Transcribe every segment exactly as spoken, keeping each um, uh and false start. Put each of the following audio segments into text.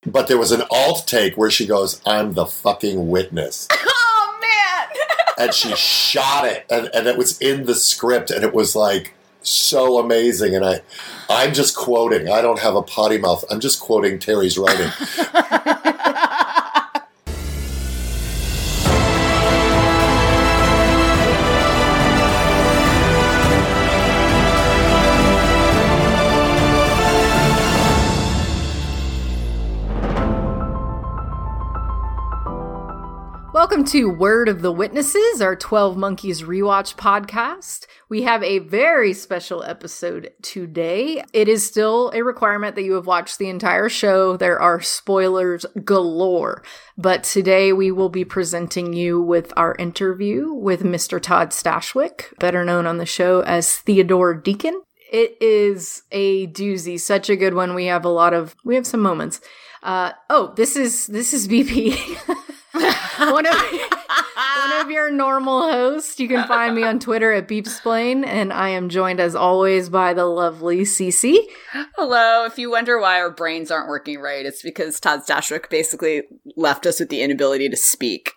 but there was an alt take where she goes, "I'm the fucking witness." Oh, man. And she shot it, and, and it was in the script, and it was like so amazing. And I, I'm just quoting. I don't have a potty mouth. I'm just quoting Terry's writing. Welcome to Word of the Witnesses, our twelve Monkeys rewatch podcast. We have a very special episode today. It is still a requirement that you have watched the entire show. There are spoilers galore. But today we will be presenting you with our interview with Mister Todd Stashwick, better known on the show as Theodore Deacon. It is a doozy, such a good one. We have a lot of, we have some moments. Uh, oh, this is, this is B P. one, of, one of your normal hosts. You can find me on Twitter at Beepsplain, and I am joined as always by the lovely Cece. Hello. If you wonder why our brains aren't working right, it's because Todd Stashwick basically left us with the inability to speak.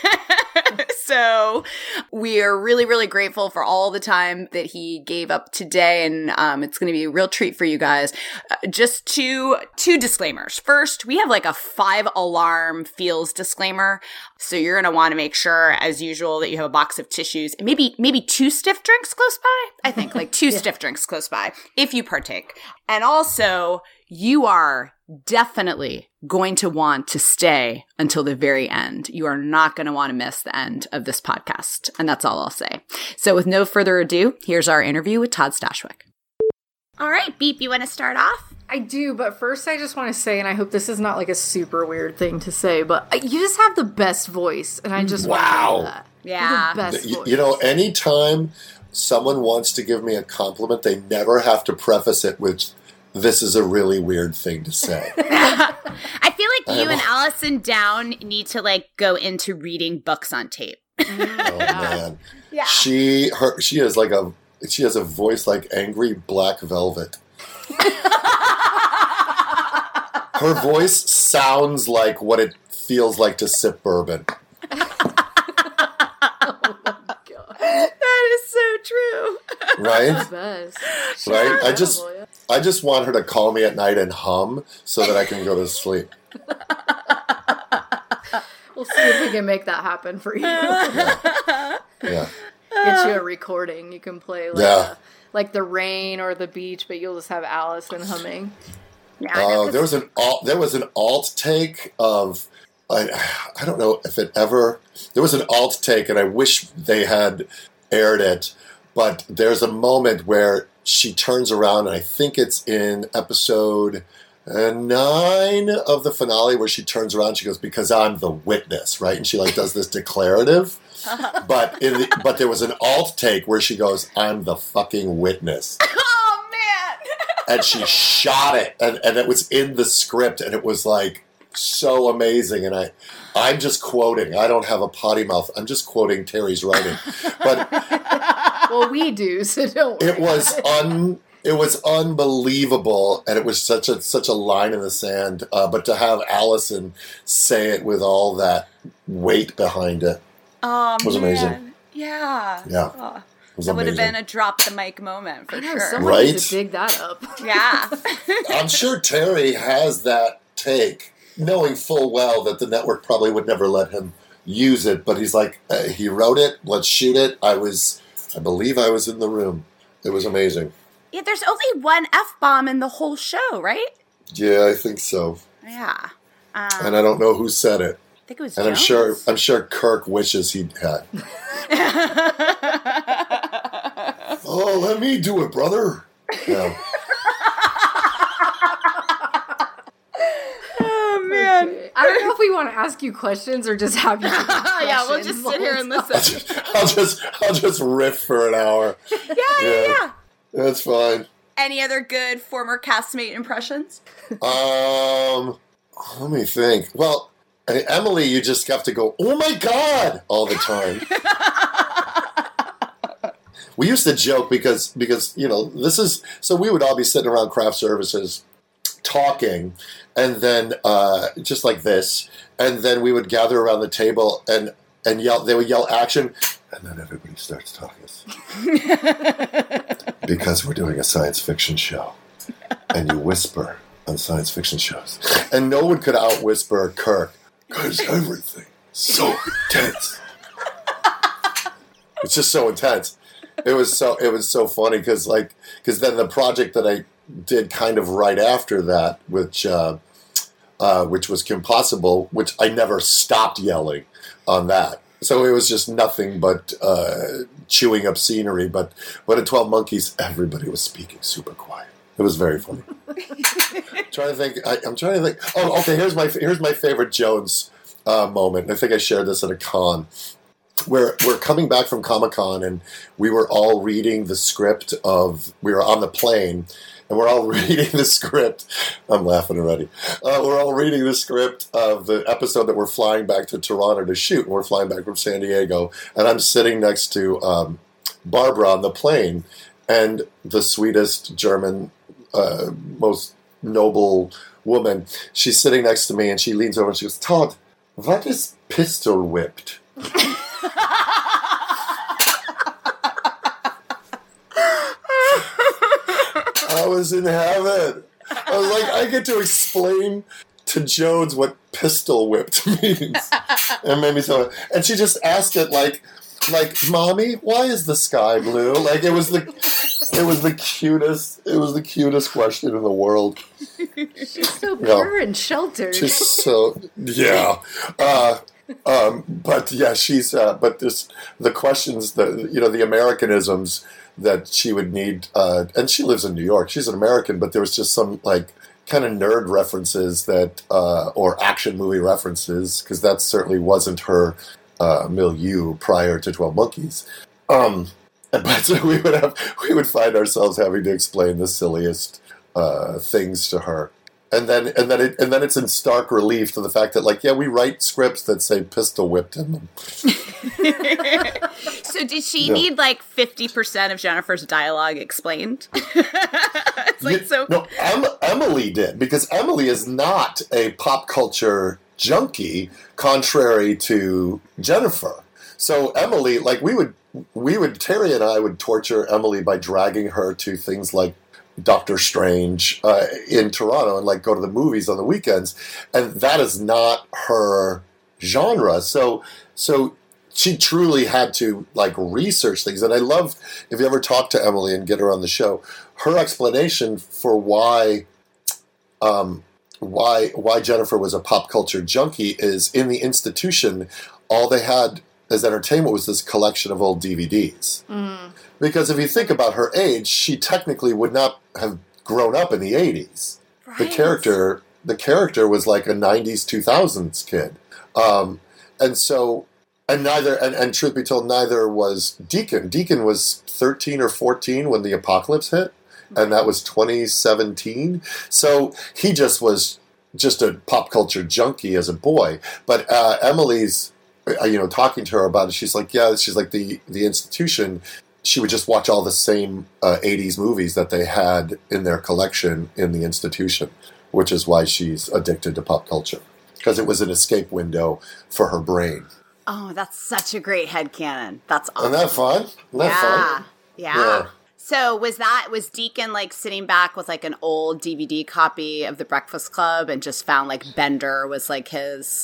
So we are really, really grateful for all the time that he gave up today, and um, it's going to be a real treat for you guys. Uh, just two two disclaimers. First, we have like a five alarm feels disclaimer, so you're going to want to make sure, as usual, that you have a box of tissues and maybe maybe two stiff drinks close by. I think like two yeah. stiff drinks close by if you partake. And also, you are definitely going to want to stay until the very end. You are not going to want to miss the end of this podcast. And that's all I'll say. So with no further ado, here's our interview with Todd Stashwick. All right, Beep, you want to start off? I do, but first I just want to say, and I hope this is not like a super weird thing to say, but you just have the best voice, and I just wow. want to say that. Yeah. The best you, voice. you know, anytime someone wants to give me a compliment, they never have to preface it with, "This is a really weird thing to say." I feel like you I'm, and Allison Down need to like go into reading books on tape. Oh man, Yeah. she her she has like a she has a voice like angry black velvet. Her voice sounds like what it feels like to sip bourbon. That is so true. Right? Best. Right? I just I just want her to call me at night and hum so that I can go to sleep. We'll see if we can make that happen for you. Yeah. Yeah. Get you a recording. You can play like, Yeah. a, like the rain or the beach, but you'll just have Allison humming. Yeah, Oh, uh, there was an alt, there was an alt take of I, I don't know if it ever there was an alt take, and I wish they had aired it, but there's a moment where she turns around, and I think it's in episode uh, nine of the finale where she turns around, she goes, "Because I'm the witness," right? And she like does this declarative, but in the, but there was an alt take where she goes, "I'm the fucking witness." Oh man! And she shot it, and, and it was in the script, and it was like so amazing. And I, I'm just quoting. I don't have a potty mouth. I'm just quoting Terry's writing. But well, we do, so don't worry. It was un. It was unbelievable, and it was such a such a line in the sand. Uh, but to have Allison say it with all that weight behind it Oh, was man. amazing. Yeah. Yeah. Oh, It was that would have amazing. been a drop the mic moment for I know, sure. someone Right? needs to dig that up. Yeah. I'm sure Terry has that take, knowing full well that the network probably would never let him use it. But he's like, uh, he wrote it. Let's shoot it. I was, I believe, I was in the room. It was amazing. Yeah, there's only one F-bomb in the whole show, right? Yeah, I think so. Yeah. Um, And I don't know who said it. I think it was And I'm Jones. sure, I'm sure Kirk wishes he'd had. Oh, let me do it, brother. Yeah. Oh, man. Okay. I don't know if we want to ask you questions or just have you. Yeah, we'll just sit here and I'll listen. just, I'll just, I'll just riff for an hour. Yeah, yeah, yeah. That's fine. Any other good former castmate impressions? Um, let me think. Well, Emily, you just have to go, "Oh my God," all the time. We used to joke because, because, you know, this is, so we would all be sitting around craft services talking, and then uh, just like this, and then we would gather around the table and and yell. They would yell action, and then everybody starts talking because we're doing a science fiction show, and you whisper on science fiction shows, and no one could out whisper Kirk because everything so intense. It's just so intense. It was so it was so funny because like because then the project that I did kind of right after that, which uh, uh, which was Kim Possible, which I never stopped yelling on that. So it was just nothing but uh, chewing up scenery. But but in twelve Monkeys, everybody was speaking super quiet. It was very funny. trying to think. I, I'm trying to think. Oh, okay. Here's my here's my favorite Jones uh, moment. I think I shared this at a con. We're, we're coming back from Comic-Con, and we were all reading the script of, we were on the plane, and we're all reading the script. I'm laughing already. Uh, we're all reading the script of the episode that we're flying back to Toronto to shoot, and we're flying back from San Diego, and I'm sitting next to um, Barbara on the plane, and the sweetest German, uh, most noble woman, she's sitting next to me, and she leans over and she goes, Todd, what is pistol whipped? I was in heaven. I was like, I get to explain to Jones what pistol whipped means. And it made me so. And she just asked it like, like, Mommy, why is the sky blue? Like it was the, it was the cutest. It was the cutest question in the world. She's so pure yeah. and sheltered. She's so yeah. Uh, um, but yeah, she's. Uh, but this the questions that you know the Americanisms that she would need, uh, and she lives in New York. She's an American, but there was just some like kind of nerd references that, uh, or action movie references, because that certainly wasn't her uh, milieu prior to twelve Monkeys. Um, but so we would have, we would find ourselves having to explain the silliest uh, things to her, and then and then it, and then it's in stark relief to the fact that like yeah, we write scripts that say pistol whipped in them. So did she yeah. need like fifty percent of Jennifer's dialogue explained? It's like you, so. No, em- Emily did, because Emily is not a pop culture junkie, contrary to Jennifer. So Emily, like we would, we would Terry and I would torture Emily by dragging her to things like Doctor Strange uh, in Toronto and like go to the movies on the weekends, and that is not her genre. So so. She truly had to like research things, and I love if you ever talk to Emily and get her on the show. Her explanation for why, um, why why Jennifer was a pop culture junkie is in the institution. All they had as entertainment was this collection of old D V Ds. Mm. Because if you think about her age, she technically would not have grown up in the eighties. Right. The character, the character was like a nineties, two thousands kid, um, and so. And neither, and, and truth be told, neither was Deacon. Deacon was thirteen or fourteen when the apocalypse hit, and that was twenty seventeen. So he just was just a pop culture junkie as a boy. But uh, Emily's, uh, you know, talking to her about it, she's like, yeah, she's like the the institution. She would just watch all the same uh, eighties movies that they had in their collection in the institution, which is why she's addicted to pop culture, because it was an escape window for her brain. Oh, that's such a great headcanon. That's awesome. Isn't that fun? Isn't that yeah. fun? Yeah. Yeah. So was that, was Deacon like sitting back with like an old D V D copy of The Breakfast Club and just found like Bender was like his,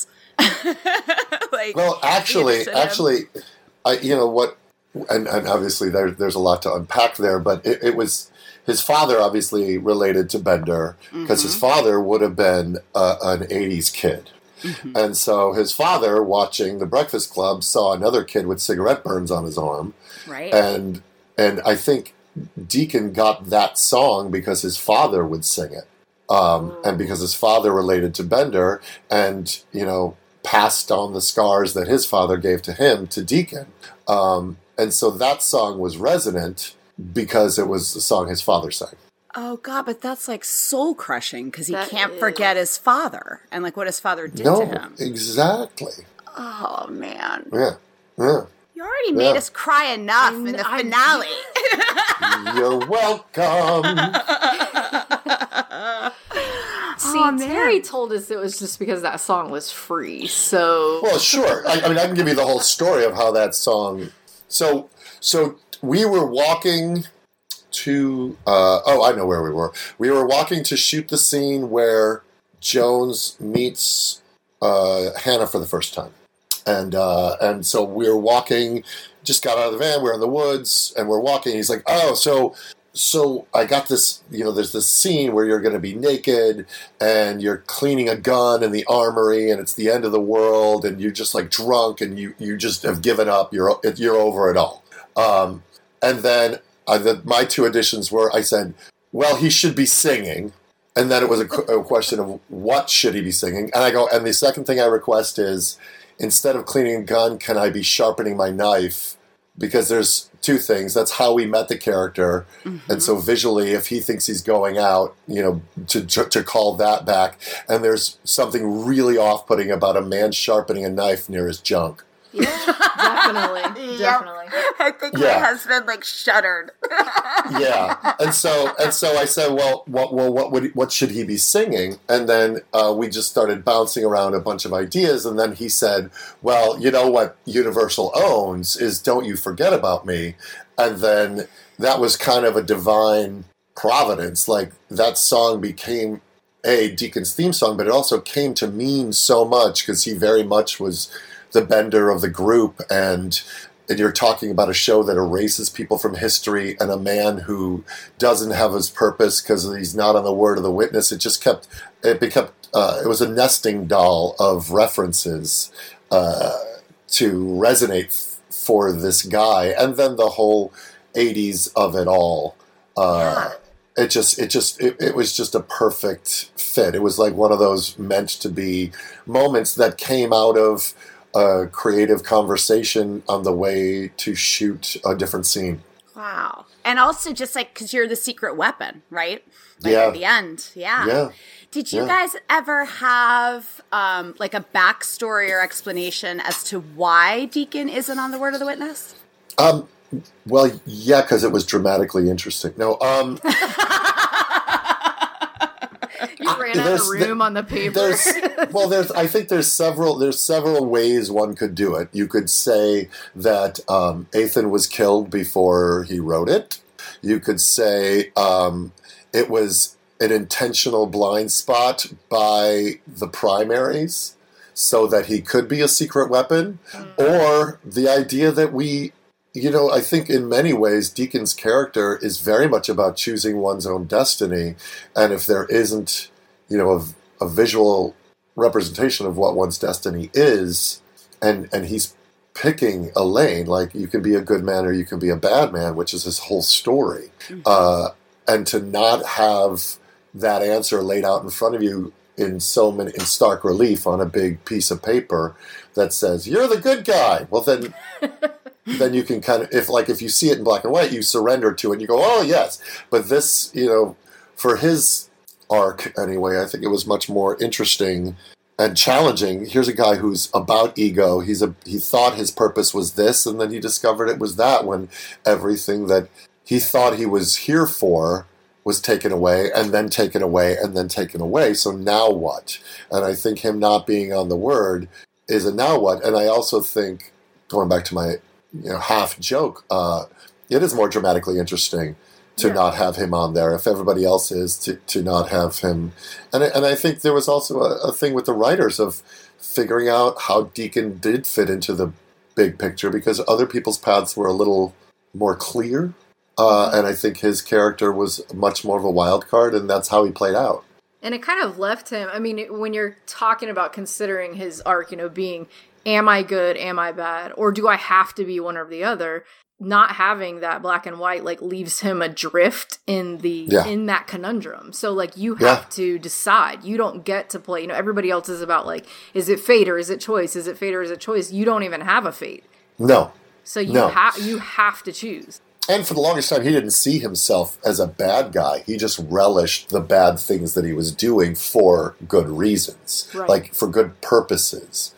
like. Well, actually, actually, I, you know what, and, and obviously there, there's a lot to unpack there, but it, it was, his father obviously related to Bender, because mm-hmm. his father would have been uh, an eighties kid. Mm-hmm. And so his father, watching The Breakfast Club, saw another kid with cigarette burns on his arm. Right. And and I think Deacon got that song because his father would sing it. Um, and because his father related to Bender and, you know, passed on the scars that his father gave to him to Deacon. Um, and so that song was resonant because it was the song his father sang. Oh, God, but that's, like, soul-crushing because he That can't is. forget his father and, like, what his father did no, to him. Exactly. Oh, man. Yeah, yeah. You already made Yeah. us cry enough in the I- finale. You're welcome. See, Oh, man. Terry told us it was just because that song was free, so... Well, sure. I, I mean, I can give you the whole story of how that song... So, so we were walking to... Uh, oh, I know where we were. We were walking to shoot the scene where Jones meets uh, Hannah for the first time. And uh, and so we were walking, just got out of the van, we were in the woods, and we're walking. He's like, oh, so... So I got this, you know, there's this scene where you're going to be naked and you're cleaning a gun in the armory and it's the end of the world and you're just like drunk and you, you just have given up. You're you're over it all. Um, and then uh, the, my two additions were, I said, well, he should be singing. And then it was a, a question of what should he be singing? And I go, and the second thing I request is, instead of cleaning a gun, can I be sharpening my knife? Because there's two things. That's how we met the character. Mm-hmm. And so visually, if he thinks he's going out, you know, to, to to call that back. And there's something really off-putting about a man sharpening a knife near his junk. Yeah, definitely. Definitely. I think Yeah. my husband like shuddered. Yeah. And so and so I said, well, what well what would what should he be singing? And then uh, we just started bouncing around a bunch of ideas. And then he said, well, you know what Universal owns is Don't You Forget About Me. And then that was kind of a divine providence. Like that song became a Deacon's theme song, but it also came to mean so much because he very much was the bender of the group, and and you're talking about a show that erases people from history and a man who doesn't have his purpose because he's not on the word of the witness. It just kept, it became, uh, it was a nesting doll of references uh, to resonate f- for this guy. And then the whole eighties of it all. Uh, yeah. It just, it just, it, it was just a perfect fit. It was like one of those meant to be moments that came out of a creative conversation on the way to shoot a different scene. Wow. And also just like, because you're the secret weapon, right? Like Yeah. at the end. Yeah. Yeah. Did you Yeah. guys ever have um, like a backstory or explanation as to why Deacon isn't on the word of the witness? Um, well, yeah, because it was dramatically interesting. No, um... You ran out There's- of room on the paper. There's well, there's. I think there's several. There's several ways one could do it. You could say that um, Ethan was killed before he wrote it. You could say um, it was an intentional blind spot by the primaries, so that he could be a secret weapon, mm. or the idea that we. You know, I think in many ways, Deacon's character is very much about choosing one's own destiny. And if there isn't, you know, a, a visual representation of what one's destiny is, and, and he's picking a lane, like you can be a good man or you can be a bad man, which is his whole story. Mm-hmm. Uh, and to not have that answer laid out in front of you in so many, in stark relief on a big piece of paper that says, you're the good guy. Well, then... then you can kind of, if like if you see it in black and white, you surrender to it and you go, oh, yes. But this, you know, for his arc anyway, I think it was much more interesting and challenging. Here's a guy who's about ego. He's a he thought his purpose was this, and then he discovered it was that, when everything that he thought he was here for was taken away and then taken away and then taken away. So now what? And I think him not being on the word is a now what. And I also think, going back to my you know, half joke, uh, it is more dramatically interesting to yeah. not have him on there. If everybody else is, to, to not have him. And, and I think there was also a, a thing with the writers of figuring out how Deacon did fit into the big picture, because other people's paths were a little more clear. Uh, and I think his character was much more of a wild card, and that's how he played out. And it kind of left him, I mean, when you're talking about considering his arc, you know, being, am I good, am I bad, or do I have to be one or the other? Not having that black and white, like, leaves him adrift in the, yeah. in that conundrum. So, like, you have yeah. to decide. You don't get to play, you know, everybody else is about, like, is it fate or is it choice? Is it fate or is it choice? You don't even have a fate. No. So you no. have, you have to choose. And for the longest time, he didn't see himself as a bad guy. He just relished the bad things that he was doing for good reasons, right. like for good purposes.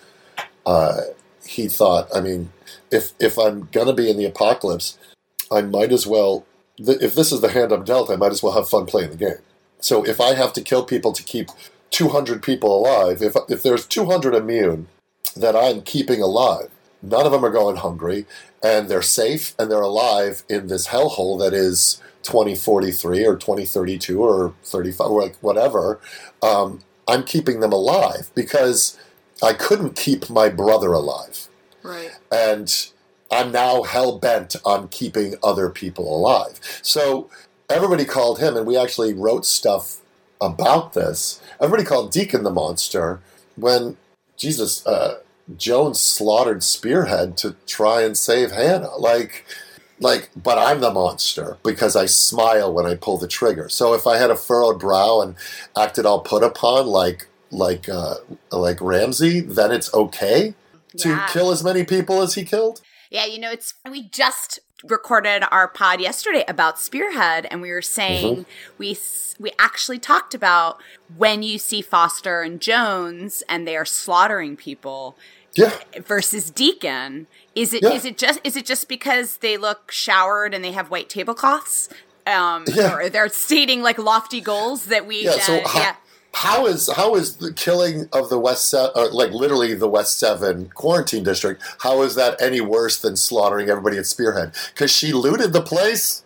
Uh, he thought, I mean, if if I'm going to be in the apocalypse, I might as well, th- if this is the hand I'm dealt, I might as well have fun playing the game. So if I have to kill people to keep two hundred people alive, if if there's two hundred immune that I'm keeping alive, none of them are going hungry, and they're safe, and they're alive in this hellhole that is twenty forty-three or twenty thirty-two or thirty-five, or like whatever, um, I'm keeping them alive because I couldn't keep my brother alive. Right. And I'm now hell-bent on keeping other people alive. So everybody called him, and we actually wrote stuff about this. Everybody called Deacon the monster when, Jesus, uh, Jones slaughtered Spearhead to try and save Hannah. Like, like, but I'm the monster because I smile when I pull the trigger. So if I had a furrowed brow and acted all put upon like like uh, like Ramsay, then it's okay to Yeah. kill as many people as he killed? Yeah, you know, it's we just recorded our pod yesterday about Spearhead, and we were saying Mm-hmm. we s- we actually talked about when you see Foster and Jones and they are slaughtering people Yeah. versus Deacon. Is it Yeah. is it just is it just because they look showered and they have white tablecloths? Um, Yeah. or they're stating like lofty goals that we Yeah, so uh, how, yeah. how is how is the killing of the West Se- or like literally the West Seven quarantine district? How is that any worse than slaughtering everybody at Spearhead? Because she looted the place.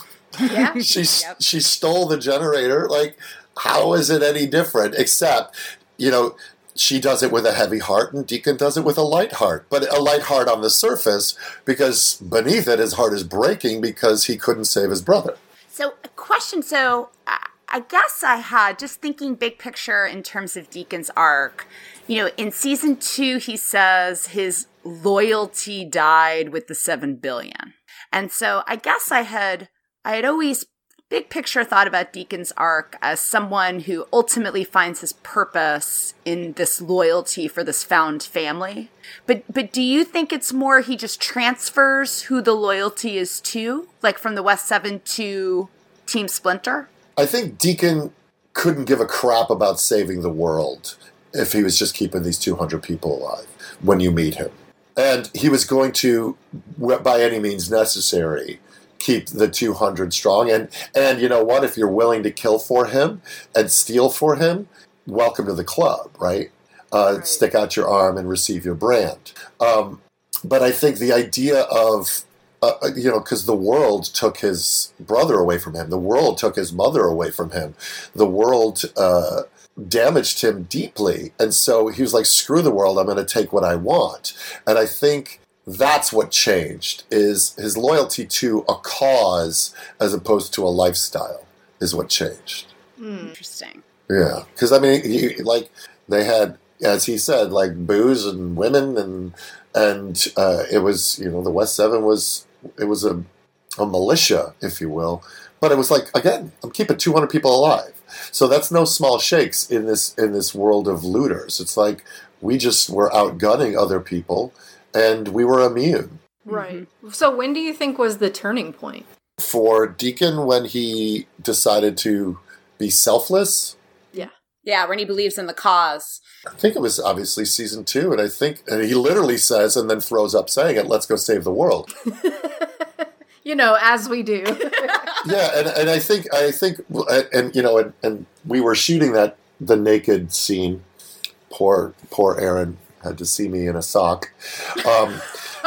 Yeah. She Yep. she stole the generator. Like, how is it any different? Except, you know, she does it with a heavy heart, and Deacon does it with a light heart. But a light heart on the surface, because beneath it, his heart is breaking because he couldn't save his brother. So, a question. So, I I guess I had just thinking big picture in terms of Deacon's arc. You know, in season two, he says his loyalty died with the seven billion. And so, I guess I had I had always big picture thought about Deacon's arc as someone who ultimately finds his purpose in this loyalty for this found family. But but do you think it's more he just transfers who the loyalty is to, like from the West Seven to Team Splinter? I think Deacon couldn't give a crap about saving the world if he was just keeping these two hundred people alive when you meet him. And he was going to, by any means necessary, keep the two hundred strong. And, and you know what? If you're willing to kill for him and steal for him, welcome to the club, right? Uh, Right. Stick out your arm and receive your brand. Um, but I think the idea of, uh, you know, because the world took his brother away from him. The world took his mother away from him. The world uh, damaged him deeply. And so he was like, screw the world, I'm going to take what I want. And I think that's what changed, is his loyalty to a cause as opposed to a lifestyle is what changed. Interesting. Yeah, because I mean, he, like they had, as he said, like booze and women, and and uh, it was, you know, the West Seven was it was a a militia, if you will, but it was like, again, I'm keeping two hundred people alive, so that's no small shakes in this in this world of looters. It's like we just were outgunning other people, and we were immune. Right. So when do you think was the turning point? For Deacon, when he decided to be selfless. Yeah. Yeah, when he believes in the cause. I think it was obviously season two, and I think and he literally says, and then throws up saying it, "Let's go save the world." You know, as we do. Yeah, and, and I think I think and, and you know, and, and we were shooting that the naked scene. Poor poor Aaron had to see me in a sock. Um,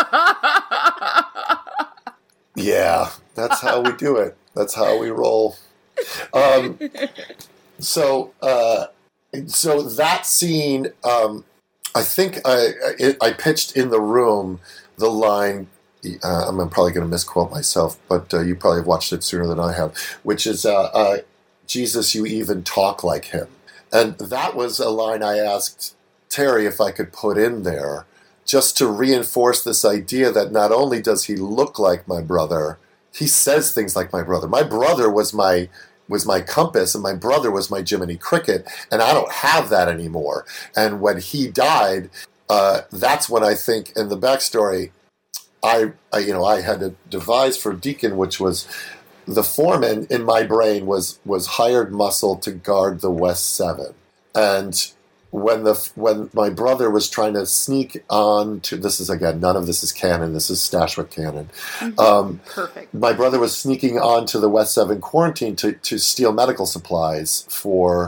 yeah, that's how we do it. That's how we roll. Um, so uh, so that scene, um, I think I, I I pitched in the room the line. Uh, I'm probably going to misquote myself, but uh, you probably have watched it sooner than I have, which is, uh, uh, Jesus, you even talk like him. And that was a line I asked Terry if I could put in there, just to reinforce this idea that not only does he look like my brother, he says things like my brother. My brother was my was my compass, and my brother was my Jiminy Cricket, and I don't have that anymore. And when he died, uh, that's when I think, in the backstory, I, I, you know, I had to devise for Deacon, which was the foreman in my brain was was hired muscle to guard the West Seven, and when the when my brother was trying to sneak on to this is again none of this is canon. This is Stashwick canon. Um, Perfect. my brother was sneaking on to the West Seven quarantine to to steal medical supplies for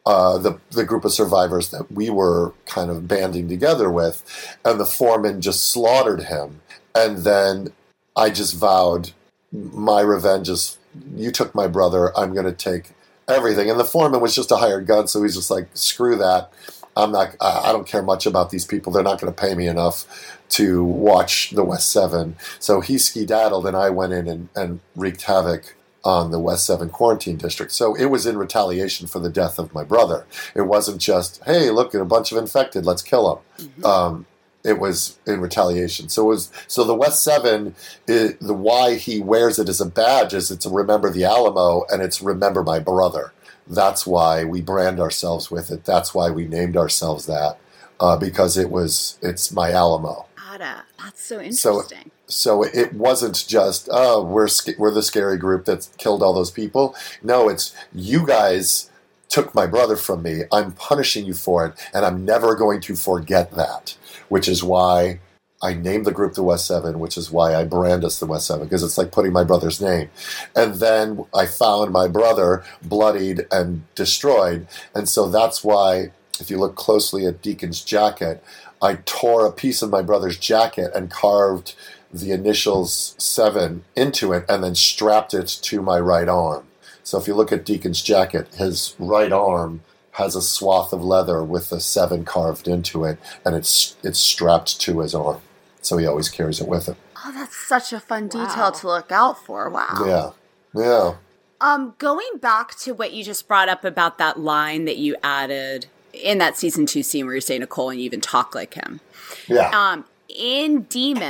uh, the the group of survivors that we were kind of banding together with, and the foreman just slaughtered him. And then I just vowed, my revenge is, you took my brother, I'm going to take everything. And the foreman was just a hired gun, so he's just like, screw that. I'm not. I don't care much about these people. They're not going to pay me enough to watch the West Seven. So he skedaddled, and I went in and, and wreaked havoc on the West Seven quarantine district. So it was in retaliation for the death of my brother. It wasn't just, hey, look at a bunch of infected, let's kill them. Mm-hmm. Um, it was in retaliation. So it was. So the West Seven, is, the why he wears it as a badge is it's remember the Alamo, and it's remember my brother. That's why we brand ourselves with it. That's why we named ourselves that, uh, because it was, it's my Alamo. That's so interesting. So, so it wasn't just, oh, we're we're the scary group that killed all those people. No, it's, you guys took my brother from me. I'm punishing you for it, and I'm never going to forget that, which is why I named the group the West Seven, which is why I brand us the West Seven, because it's like putting my brother's name. And then I found my brother bloodied and destroyed. And so that's why, if you look closely at Deacon's jacket, I tore a piece of my brother's jacket and carved the initials seven into it and then strapped it to my right arm. So if you look at Deacon's jacket, his right arm has a swath of leather with the seven carved into it, and it's it's strapped to his arm. So he always carries it with him. Oh, that's such a fun Wow. detail to look out for. Wow. Yeah. Yeah. Um, going back to what you just brought up about that line that you added in that season two scene where you say Nicole and you even talk like him. Yeah. Um, in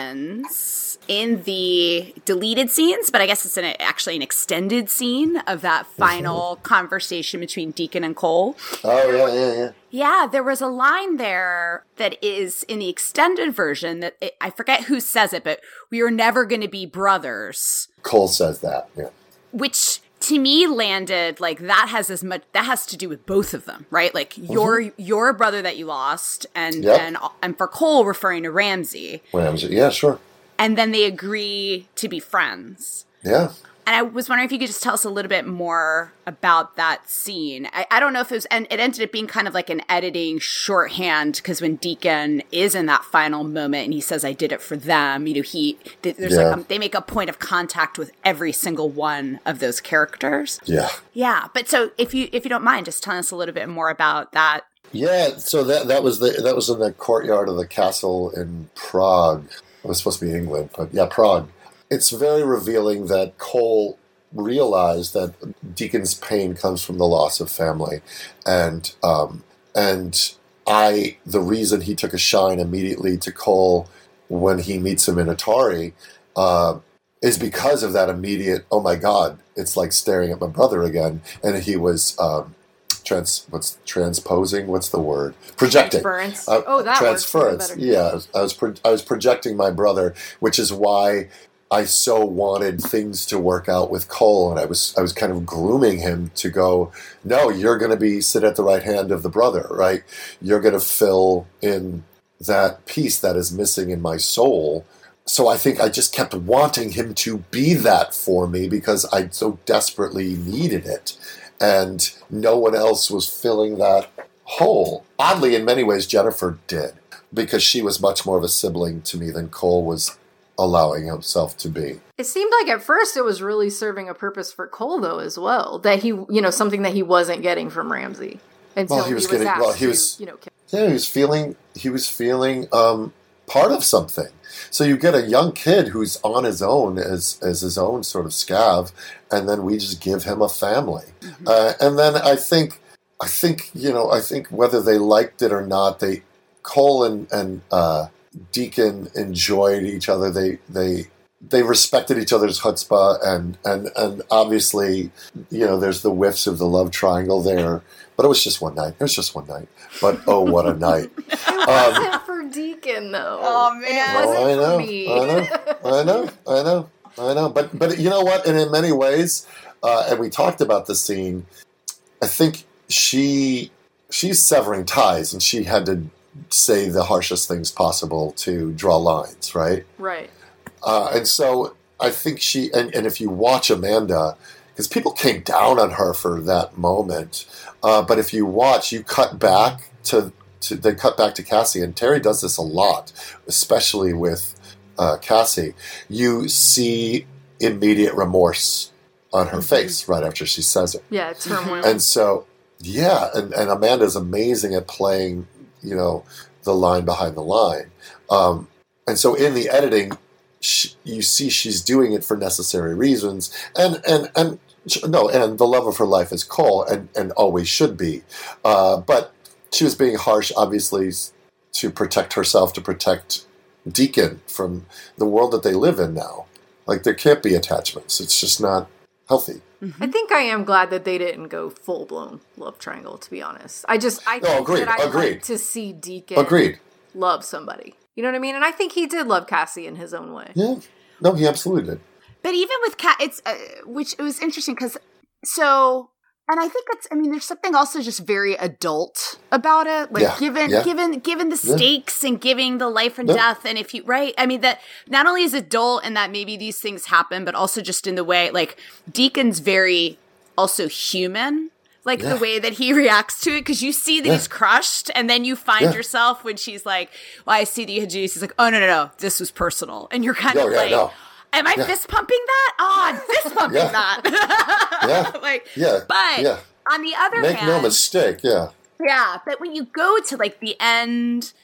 Demons, in the deleted scenes, but I guess it's an, actually an extended scene of that final mm-hmm. conversation between Deacon and Cole. Oh, yeah, yeah, yeah. Yeah, there was a line there that is in the extended version that it, I forget who says it, but we are never going to be brothers. Cole says that, yeah. Which to me landed like that has as much that has to do with both of them, right? Like mm-hmm. your your brother that you lost, and yep. and and for Cole referring to Ramsey. Ramsey, yeah, sure. And then they agree to be friends. Yeah. And I was wondering if you could just tell us a little bit more about that scene. I, I don't know if it was, and it ended up being kind of like an editing shorthand, because when Deacon is in that final moment and he says, I did it for them, you know, he, there's yeah. like, a, they make a point of contact with every single one of those characters. Yeah. Yeah. But so if you, if you don't mind, just telling us a little bit more about that. Yeah. So that, that was the, that was in the courtyard of the castle in Prague. It was supposed to be England, but yeah, Prague. It's very revealing that Cole realized that Deacon's pain comes from the loss of family, and um, and I the reason he took a shine immediately to Cole when he meets him in Atari uh, is because of that immediate, oh my God, it's like staring at my brother again, and he was um, trans what's transposing what's the word projecting transference uh, oh that transference works yeah I was pro- I was projecting my brother, which is why I so wanted things to work out with Cole, and I was I was kind of grooming him to go, no, you're going to be sit at the right hand of the brother, right? You're going to fill in that piece that is missing in my soul. So I think I just kept wanting him to be that for me because I so desperately needed it, and no one else was filling that hole. Oddly, in many ways, Jennifer did, because she was much more of a sibling to me than Cole was allowing himself to be. It seemed like at first it was really serving a purpose for Cole, though, as well. That he, you know, something that he wasn't getting from Ramsey until well, he was he was getting. asked Well, he was. To, you know, kill. Yeah, he was feeling. He was feeling um, part of something. So you get a young kid who's on his own as as his own sort of scav, and then we just give him a family. Mm-hmm. Uh, and then I think, I think you know, I think whether they liked it or not, they Cole and and. Uh, Deacon enjoyed each other. They they they respected each other's chutzpah, and and and obviously, you know, there's the whiffs of the love triangle there. But it was just one night. It was just one night. But oh, what a night! It wasn't um, for Deacon, though. Oh man, it wasn't oh, I know, for me. I know, I know, I know, I know. But but you know what? And in many ways, uh, and we talked about the scene. I think she she's severing ties, and she had to say the harshest things possible to draw lines, right? Right. Uh, and so I think she, and, and if you watch Amanda, because people came down on her for that moment. Uh, but if you watch, you cut back to, to they cut back to Cassie, and Terry does this a lot, especially with uh, Cassie. You see immediate remorse on her face right after she says it. Yeah, it's turmoil. And so, yeah, and, and Amanda's amazing at playing, you know, the line behind the line. Um, and so in the editing, she, you see she's doing it for necessary reasons. And, and, and no, and the love of her life is Cole, and, and always should be. Uh, but she was being harsh, obviously, to protect herself, to protect Deacon from the world that they live in now. Like, there can't be attachments. It's just not healthy. I think I am glad that they didn't go full blown love triangle. To be honest, I just I no, think agreed, that I agreed. like to see Deacon agreed love somebody. You know what I mean? And I think he did love Cassie in his own way. Yeah, no, he absolutely did. But even with Cat, it's uh, which it was interesting because so. And I think it's, I mean, there's something also just very adult about it. Like, yeah, given, yeah. given, given the stakes yeah. and giving the life and yeah. death. And if you, right. I mean, that not only is adult and that maybe these things happen, but also just in the way, like, Deacon's very also human. Like yeah. the way that he reacts to it. Cause you see that yeah. he's crushed. And then you find yeah. yourself when she's like, well, I see that you had Juice. He's like, oh, no, no, no. This was personal. And you're kind no, of yeah, like, no. am I yeah. fist pumping that? Oh, I'm fist pumping yeah. that. yeah. Like, yeah. But. Yeah. On the other Make hand, no mistake, yeah. Yeah, but when you go to like the end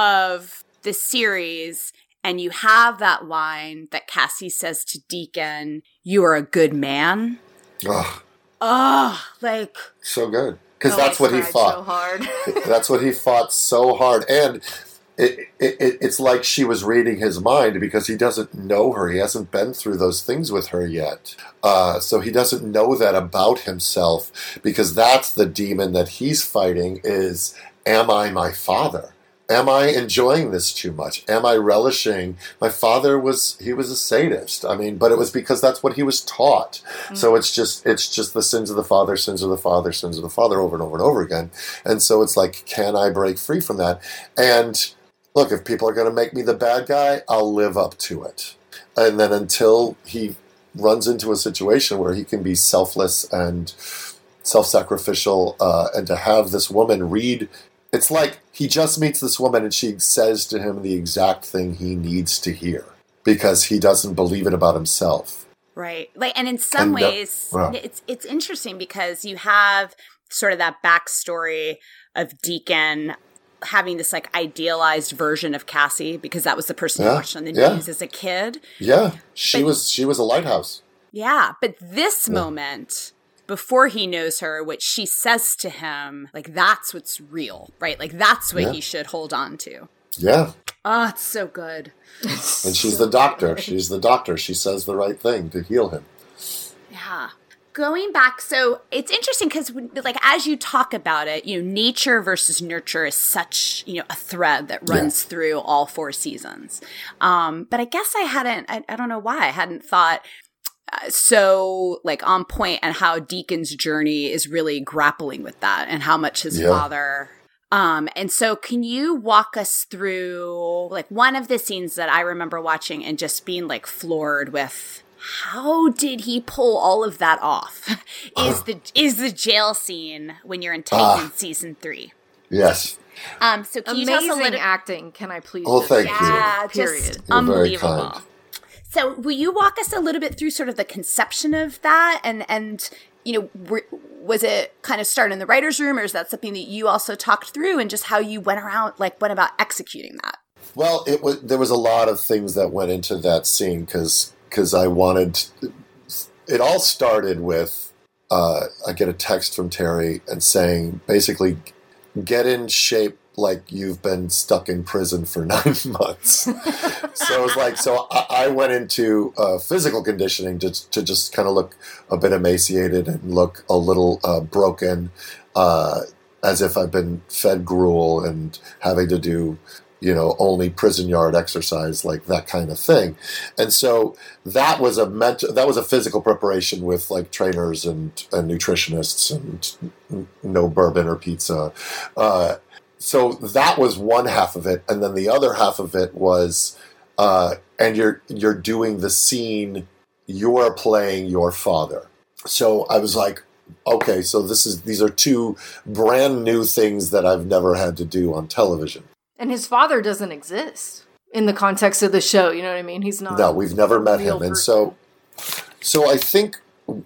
of the series and you have that line that Cassie says to Deacon, "You are a good man." Ugh. Ugh, like so good. Because that's what he fought. So hard. That's what he fought so hard. And it, it, it, it's like she was reading his mind because he doesn't know her. He hasn't been through those things with her yet. Uh, so he doesn't know that about himself, because that's the demon that he's fighting is, am I my father? Am I enjoying this too much? Am I relishing? My father was, he was a sadist. I mean, but it was because that's what he was taught. Mm-hmm. So it's just, it's just the sins of the father, sins of the father, sins of the father over and over and over again. And so it's like, can I break free from that? And look, if people are going to make me the bad guy, I'll live up to it. And then until he runs into a situation where he can be selfless and self-sacrificial, uh, and to have this woman read, it's like he just meets this woman and she says to him the exact thing he needs to hear because he doesn't believe it about himself. Right. Like, and in some and, uh, ways, wow. it's it's interesting because you have sort of that backstory of Deacon having this like idealized version of Cassie because that was the person yeah, you watched on the yeah. news as a kid. Yeah, she but, was she was a lighthouse. Yeah, but this yeah. moment before he knows her, what she says to him, like that's what's real, right? Like that's what yeah. he should hold on to. Yeah. Oh, it's so good. And she's the doctor. She's the doctor. She says the right thing to heal him. Yeah. Going back, so it's interesting because, like, as you talk about it, you know, nature versus nurture is such, you know, a thread that runs yeah. through all four seasons. Um, but I guess I hadn't, I, I don't know why I hadn't thought uh, so, like, on point and how Deacon's journey is really grappling with that and how much his yeah. father. Um, and so can you walk us through, like, one of the scenes that I remember watching and just being, like, floored with, how did he pull all of that off? Is the is the jail scene when you're in Titan uh, season three? Yes. Um. So can amazing you tell us a little acting? Can I please? Oh, thank yeah, you. Yeah, Period. just You're unbelievable. very kind. So will you walk us a little bit through sort of the conception of that, and and you know, were, was it kind of started in the writer's room, or is that something that you also talked through, and just how you went around, like, went about executing that? Well, it was there was a lot of things that went into that scene because. Because I wanted, it all started with, uh, I get a text from Terry and saying, basically, get in shape like you've been stuck in prison for nine months. So it was like, so I, I went into uh, physical conditioning to, to just kind of look a bit emaciated and look a little uh, broken, uh, as if I've been fed gruel and having to do, you know, only prison yard exercise, like that kind of thing. And so that was a mental, that was a physical preparation with like trainers and, and nutritionists and no bourbon or pizza. Uh, so that was one half of it. And then the other half of it was, uh, and you're, you're doing the scene, you're playing your father. so I was like, okay, so this is these are two brand new things that I've never had to do on television. And his father doesn't exist in the context of the show. You know what I mean? He's not. No, we've never met him, person. and so, so I think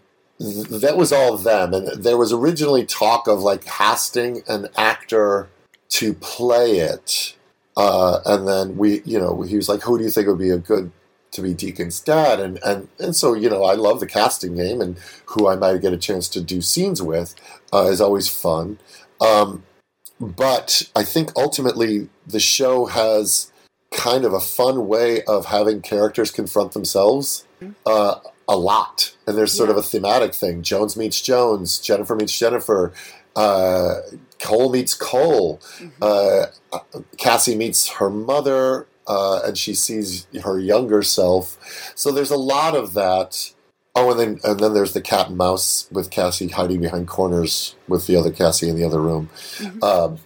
th- that was all them. And there was originally talk of like casting an actor to play it, uh, and then we, you know, he was like, "Who do you think would be a good to be Deacon's dad?" And and and so you know, I love the casting name, and who I might get a chance to do scenes with uh, is always fun. Um, but I think ultimately the show has kind of a fun way of having characters confront themselves uh, a lot. And there's sort Yeah. of a thematic thing. Jones meets Jones, Jennifer meets Jennifer, uh, Cole meets Cole, Mm-hmm. uh, Cassie meets her mother, uh, and she sees her younger self. So there's a lot of that. Oh, and then and then there's the cat and mouse with Cassie hiding behind corners with the other Cassie in the other room. Mm-hmm. Um,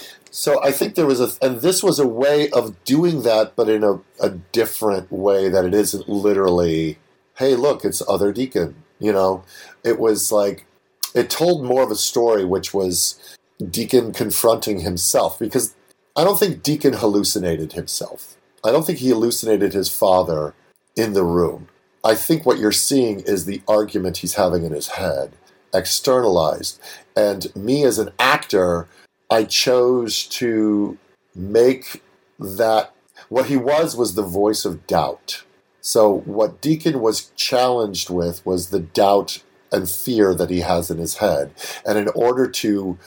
so I think there was a, and this was a way of doing that, but in a, a different way that it isn't literally, hey, look, it's other Deacon. You know, it was like, it told more of a story, which was Deacon confronting himself, because I don't think Deacon hallucinated himself. I don't think he hallucinated his father in the room. I think what you're seeing is the argument he's having in his head, externalized. And me as an actor, I chose to make that, what he was was the voice of doubt. So what Deacon was challenged with was the doubt and fear that he has in his head. And in order to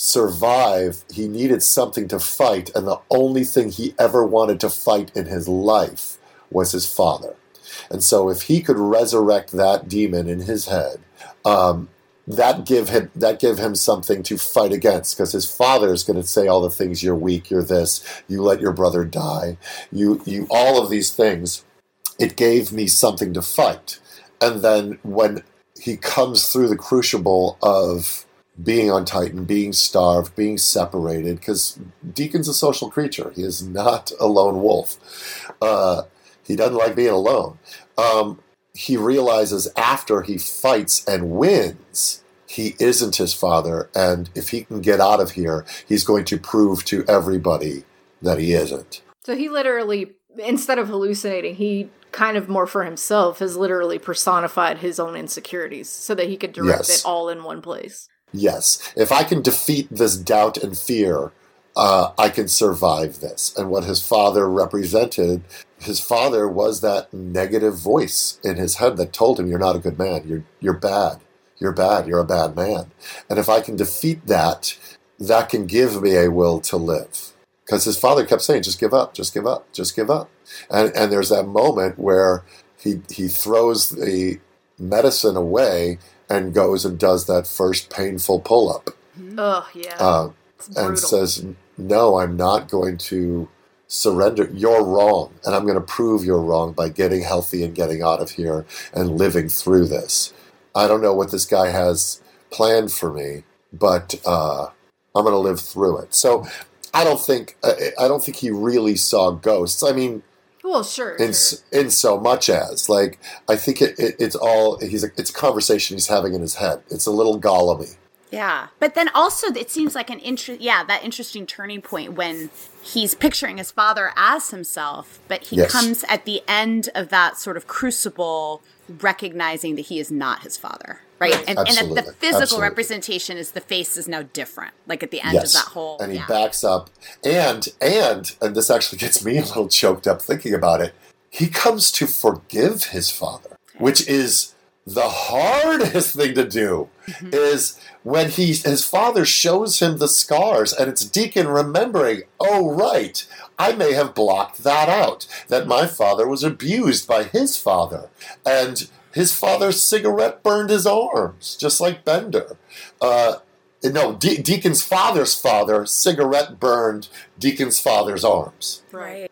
survive, he needed something to fight, and the only thing he ever wanted to fight in his life was his father. And so if he could resurrect that demon in his head, um, that give him that give him something to fight against, because his father is going to say all the things, you're weak, you're this, you let your brother die, you you all of these things. It gave me something to fight. And then when he comes through the crucible of being on Titan, being starved, being separated, because Deacon's a social creature. He is not a lone wolf. Uh, he doesn't like being alone. Um, he realizes after he fights and wins, he isn't his father, and if he can get out of here, he's going to prove to everybody that he isn't. So he literally, instead of hallucinating, he kind of more for himself has literally personified his own insecurities so that he could direct Yes. it all in one place. Yes. If I can defeat this doubt and fear, uh, I can survive this. And what his father represented, his father was that negative voice in his head that told him, you're not a good man. You're, you're bad. You're bad. You're a bad man. And if I can defeat that, that can give me a will to live. Because his father kept saying, just give up, just give up, just give up. And, and there's that moment where he, he throws the medicine away and goes and does that first painful pull-up. Oh, yeah. Uh, It's and brutal. says, no, I'm not going to surrender. You're wrong. And I'm going to prove you're wrong by getting healthy and getting out of here and living through this. I don't know what this guy has planned for me, but uh, I'm going to live through it. So I don't think I I don't think he really saw ghosts. I mean, Well, sure. in sure. s in so much as like I think it, it it's all he's a, it's a conversation he's having in his head. It's a little Gollum-y. Yeah. But then also it seems like an interest, yeah, that interesting turning point when he's picturing his father as himself, but he Yes. comes at the end of that sort of crucible recognizing that he is not his father, right? Right. And, and that Absolutely. the physical Absolutely. representation is the face is now different, like at the end Yes, of that whole, and he yeah. backs up, and and and this actually gets me a little choked up thinking about it. He comes to forgive his father, which is the hardest thing to do. Mm-hmm. Is when he his father shows him the scars, and it's Deacon remembering, oh right, I may have blocked that out, that my father was abused by his father, and his father's cigarette burned his arms, just like Bender. Uh, no, De- Deacon's father's father, cigarette burned Deacon's father's arms. Right.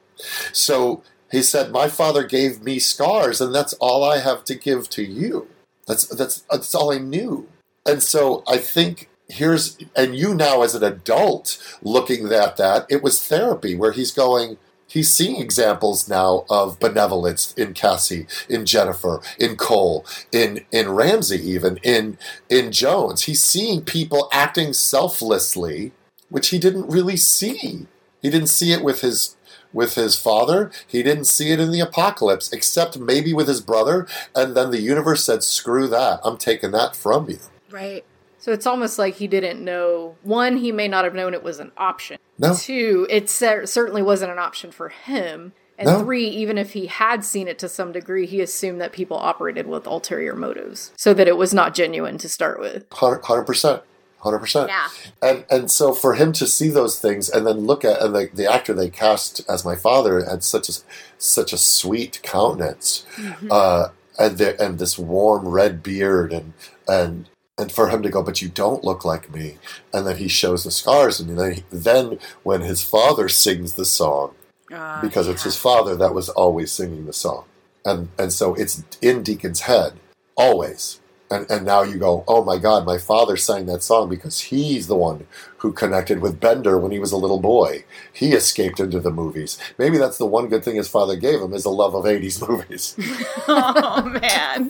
So he said, my father gave me scars, and that's all I have to give to you. That's, that's, that's all I knew. And so I think here's, and you now as an adult looking at that, it was therapy where he's going, He's seeing examples now of benevolence in Cassie, in Jennifer, in Cole, in in Ramsey, even in in Jones. He's seeing people acting selflessly, which he didn't really see. He didn't see it with his with his father. He didn't see it in the apocalypse, except maybe with his brother. And then the universe said, "Screw that! I'm taking that from you." Right. So it's almost like he didn't know. One, he may not have known it was an option. No. Two, it cer- certainly wasn't an option for him. And No. three, even if he had seen it to some degree, he assumed that people operated with ulterior motives, so that it was not genuine to start with. Hundred percent. Hundred percent. Yeah. And and so for him to see those things and then look at and the, the actor they cast as my father had such a such a sweet countenance, Mm-hmm. uh, and the, and this warm red beard and and. And for him to go, but you don't look like me. And then he shows the scars. And then, he, then when his father sings the song, Uh, because it's his father that was always singing the song. And and so it's in Deacon's head, always. And and now you go, oh my God, my father sang that song because he's the one who connected with Bender when he was a little boy. He escaped into the movies. Maybe that's the one good thing his father gave him, is a love of eighties movies. Oh man.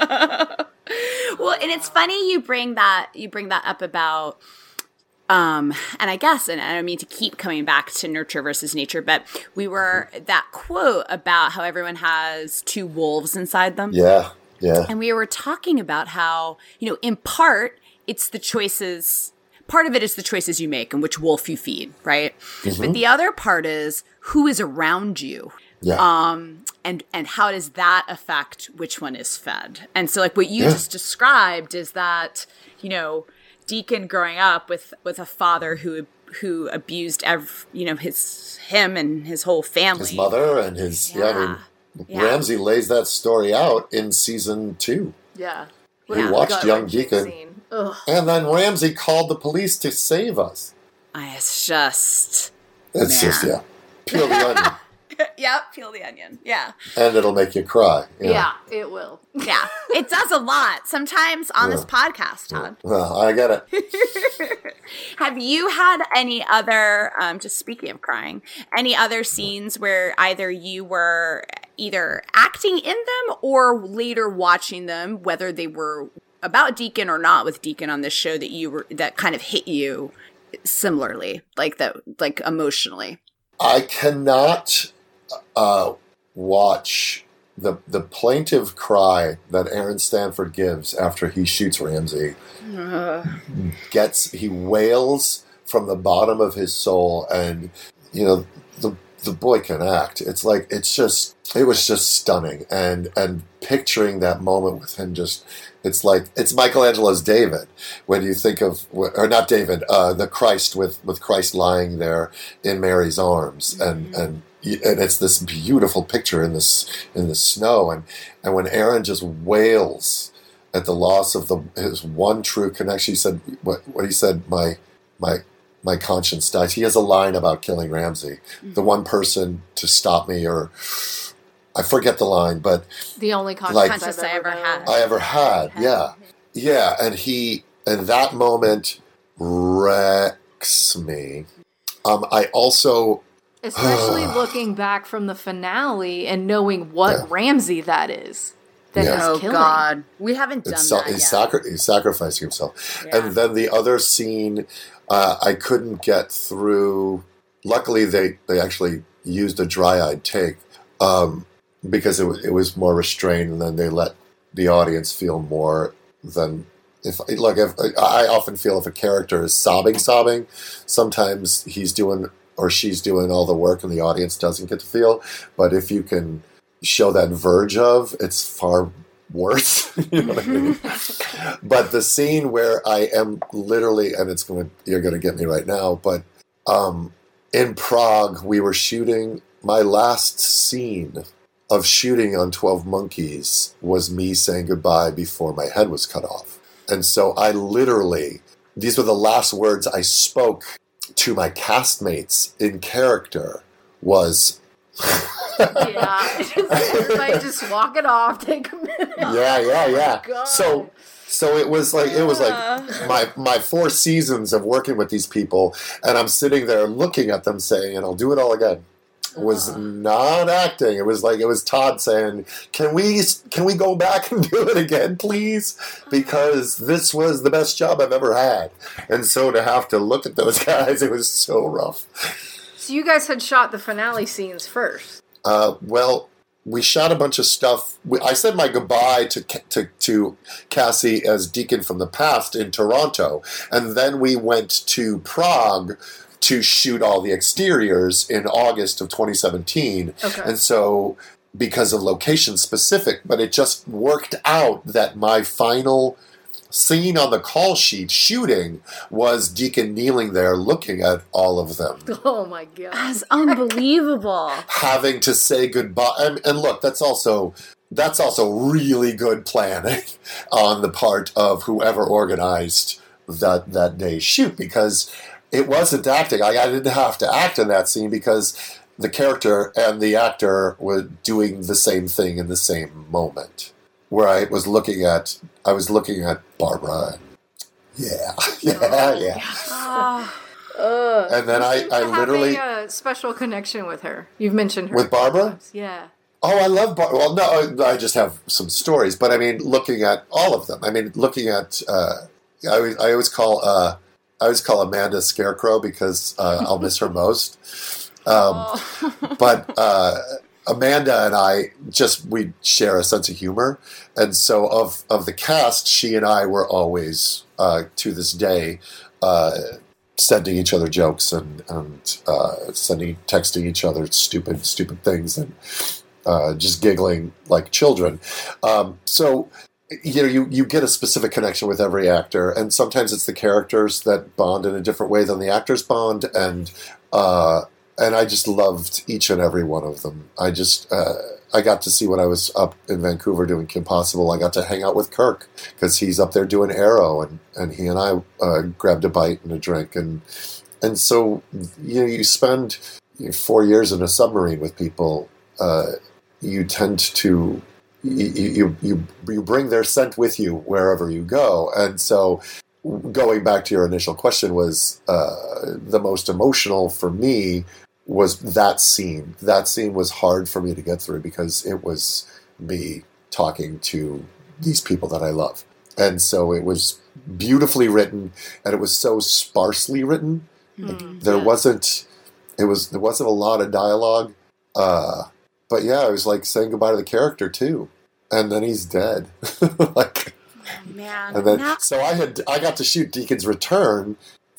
Well, and it's funny you bring that you bring that up about um and I guess, and I don't mean to keep coming back to nurture versus nature, but we were that quote about how everyone has two wolves inside them. Yeah, yeah. And we were talking about how, you know, in part it's the choices, part of it is the choices you make and which wolf you feed, right? Mm-hmm. But the other part is who is around you. Yeah. Um, and, and how does that affect which one is fed? And so like what you Yeah. just described is that, you know, Deacon growing up with, with a father who, who abused ev- you know, his, him and his whole family. His mother and his, yeah, I mean, Yeah. Ramsey lays that story out in season two. Yeah. We Yeah. watched Young Gut-wrenching Deacon. scene. Ugh. And then Ramsey called the police to save us. I, it's just, It's Man. just, yeah. Peel the onion. yep, peel the onion. Yeah. And it'll make you cry. Yeah. it will. Yeah, it does a lot. Sometimes on this podcast, Todd. Well, I get it. Have you had any other, um, just speaking of crying, any other scenes where either you were either acting in them or later watching them, whether they were about Deacon or not with Deacon on this show, that you were, that kind of hit you similarly, like that, like emotionally? I cannot uh, watch the the plaintive cry that Aaron Stanford gives after he shoots Ramsey. Gets he wails from the bottom of his soul, and you know the the boy can act. It's like it's just it was just stunning, and and picturing that moment with him just. It's like it's Michelangelo's David when you think of, or not David, uh, the Christ with, with Christ lying there in Mary's arms, and and and it's this beautiful picture in this in the snow, and and when Aaron just wails at the loss of the his one true connection. He said what what he said my my my conscience dies. He has a line about killing Ramsey, mm-hmm. the one person to stop me, or. I forget the line, but the only conscience, like, conscience I ever had. I ever had, yeah, yeah, and he, and that moment wrecks me. Um, I also, especially looking back from the finale and knowing what Yeah. Ramsey that is. That Yeah. he's Oh killing. God, we haven't done it's, that he's, yet. sacri- he's sacrificing himself, Yeah. and then the other scene, uh, I couldn't get through. Luckily, they they actually used a dry-eyed take. Um, because it, w- it was more restrained, and then they let the audience feel more than if like if I often feel if a character is sobbing sobbing, sometimes he's doing or she's doing all the work and the audience doesn't get to feel, but if you can show that verge of, it's far worse. You know what I mean? But the scene where I am literally, and it's going to you're going to get me right now, but um, in Prague we were shooting my last scene of shooting on twelve Monkeys was me saying goodbye before my head was cut off. And so I literally, these were the last words I spoke to my castmates in character was... Yeah. Everybody just walk it off, take a minute. Yeah, yeah, yeah. God. So... So it was like it was like my my four seasons of working with these people, and I'm sitting there looking at them saying, and I'll do it all again. was not acting. It was like, it was Todd saying, can we, can we go back and do it again, please? Because this was the best job I've ever had. And so to have to look at those guys, it was so rough. So you guys had shot the finale scenes first. Uh, well, we shot a bunch of stuff. We, I said my goodbye to, to to Cassie as Deacon from the past in Toronto, and then we went to Prague to shoot all the exteriors in August of twenty seventeen. Okay. And so, because of location specific, but it just worked out that my final scene on the call sheet shooting was Deacon kneeling there looking at all of them. Oh my god. That's unbelievable. Having to say goodbye. And, and look, that's also that's also really good planning on the part of whoever organized that that day's shoot, because it wasn't acting. I, I didn't have to act in that scene because the character and the actor were doing the same thing in the same moment. Where I was looking at, I was looking at Barbara. And yeah, yeah, yeah. Uh, and then I, I literally have a uh, special connection with her. You've mentioned her with Barbara. Yeah. Oh, I love Barbara. Well, no, I just have some stories, but I mean, looking at all of them. I mean, looking at. Uh, I always, I always call. Uh, I always call Amanda Scarecrow because uh, I'll miss her most. Um, Oh. but. Uh, Amanda and I just, we share a sense of humor. And so of, of the cast, she and I were always, uh, to this day, uh, sending each other jokes and, and uh, sending, texting each other stupid, stupid things and uh, just giggling like children. Um, so, you know, you, you get a specific connection with every actor. And sometimes it's the characters that bond in a different way than the actors bond. And, uh, And I just loved each and every one of them. I just, uh, I got to see when I was up in Vancouver doing Kim Possible, I got to hang out with Kirk because he's up there doing Arrow, and, and he and I uh, grabbed a bite and a drink. And and so, you know, you spend four years in a submarine with people, uh, you tend to, you, you, you, you bring their scent with you wherever you go. And so, going back to your initial question, was uh, the most emotional for me was that scene. That scene was hard for me to get through because it was me talking to these people that I love. And so it was beautifully written, and it was so sparsely written. Mm, like, there yeah. wasn't, it was, there wasn't a lot of dialogue. Uh, but yeah, it was like saying goodbye to the character too. And then he's dead. like, Oh, man. and then, Now- so I had, I got to shoot Deacon's Return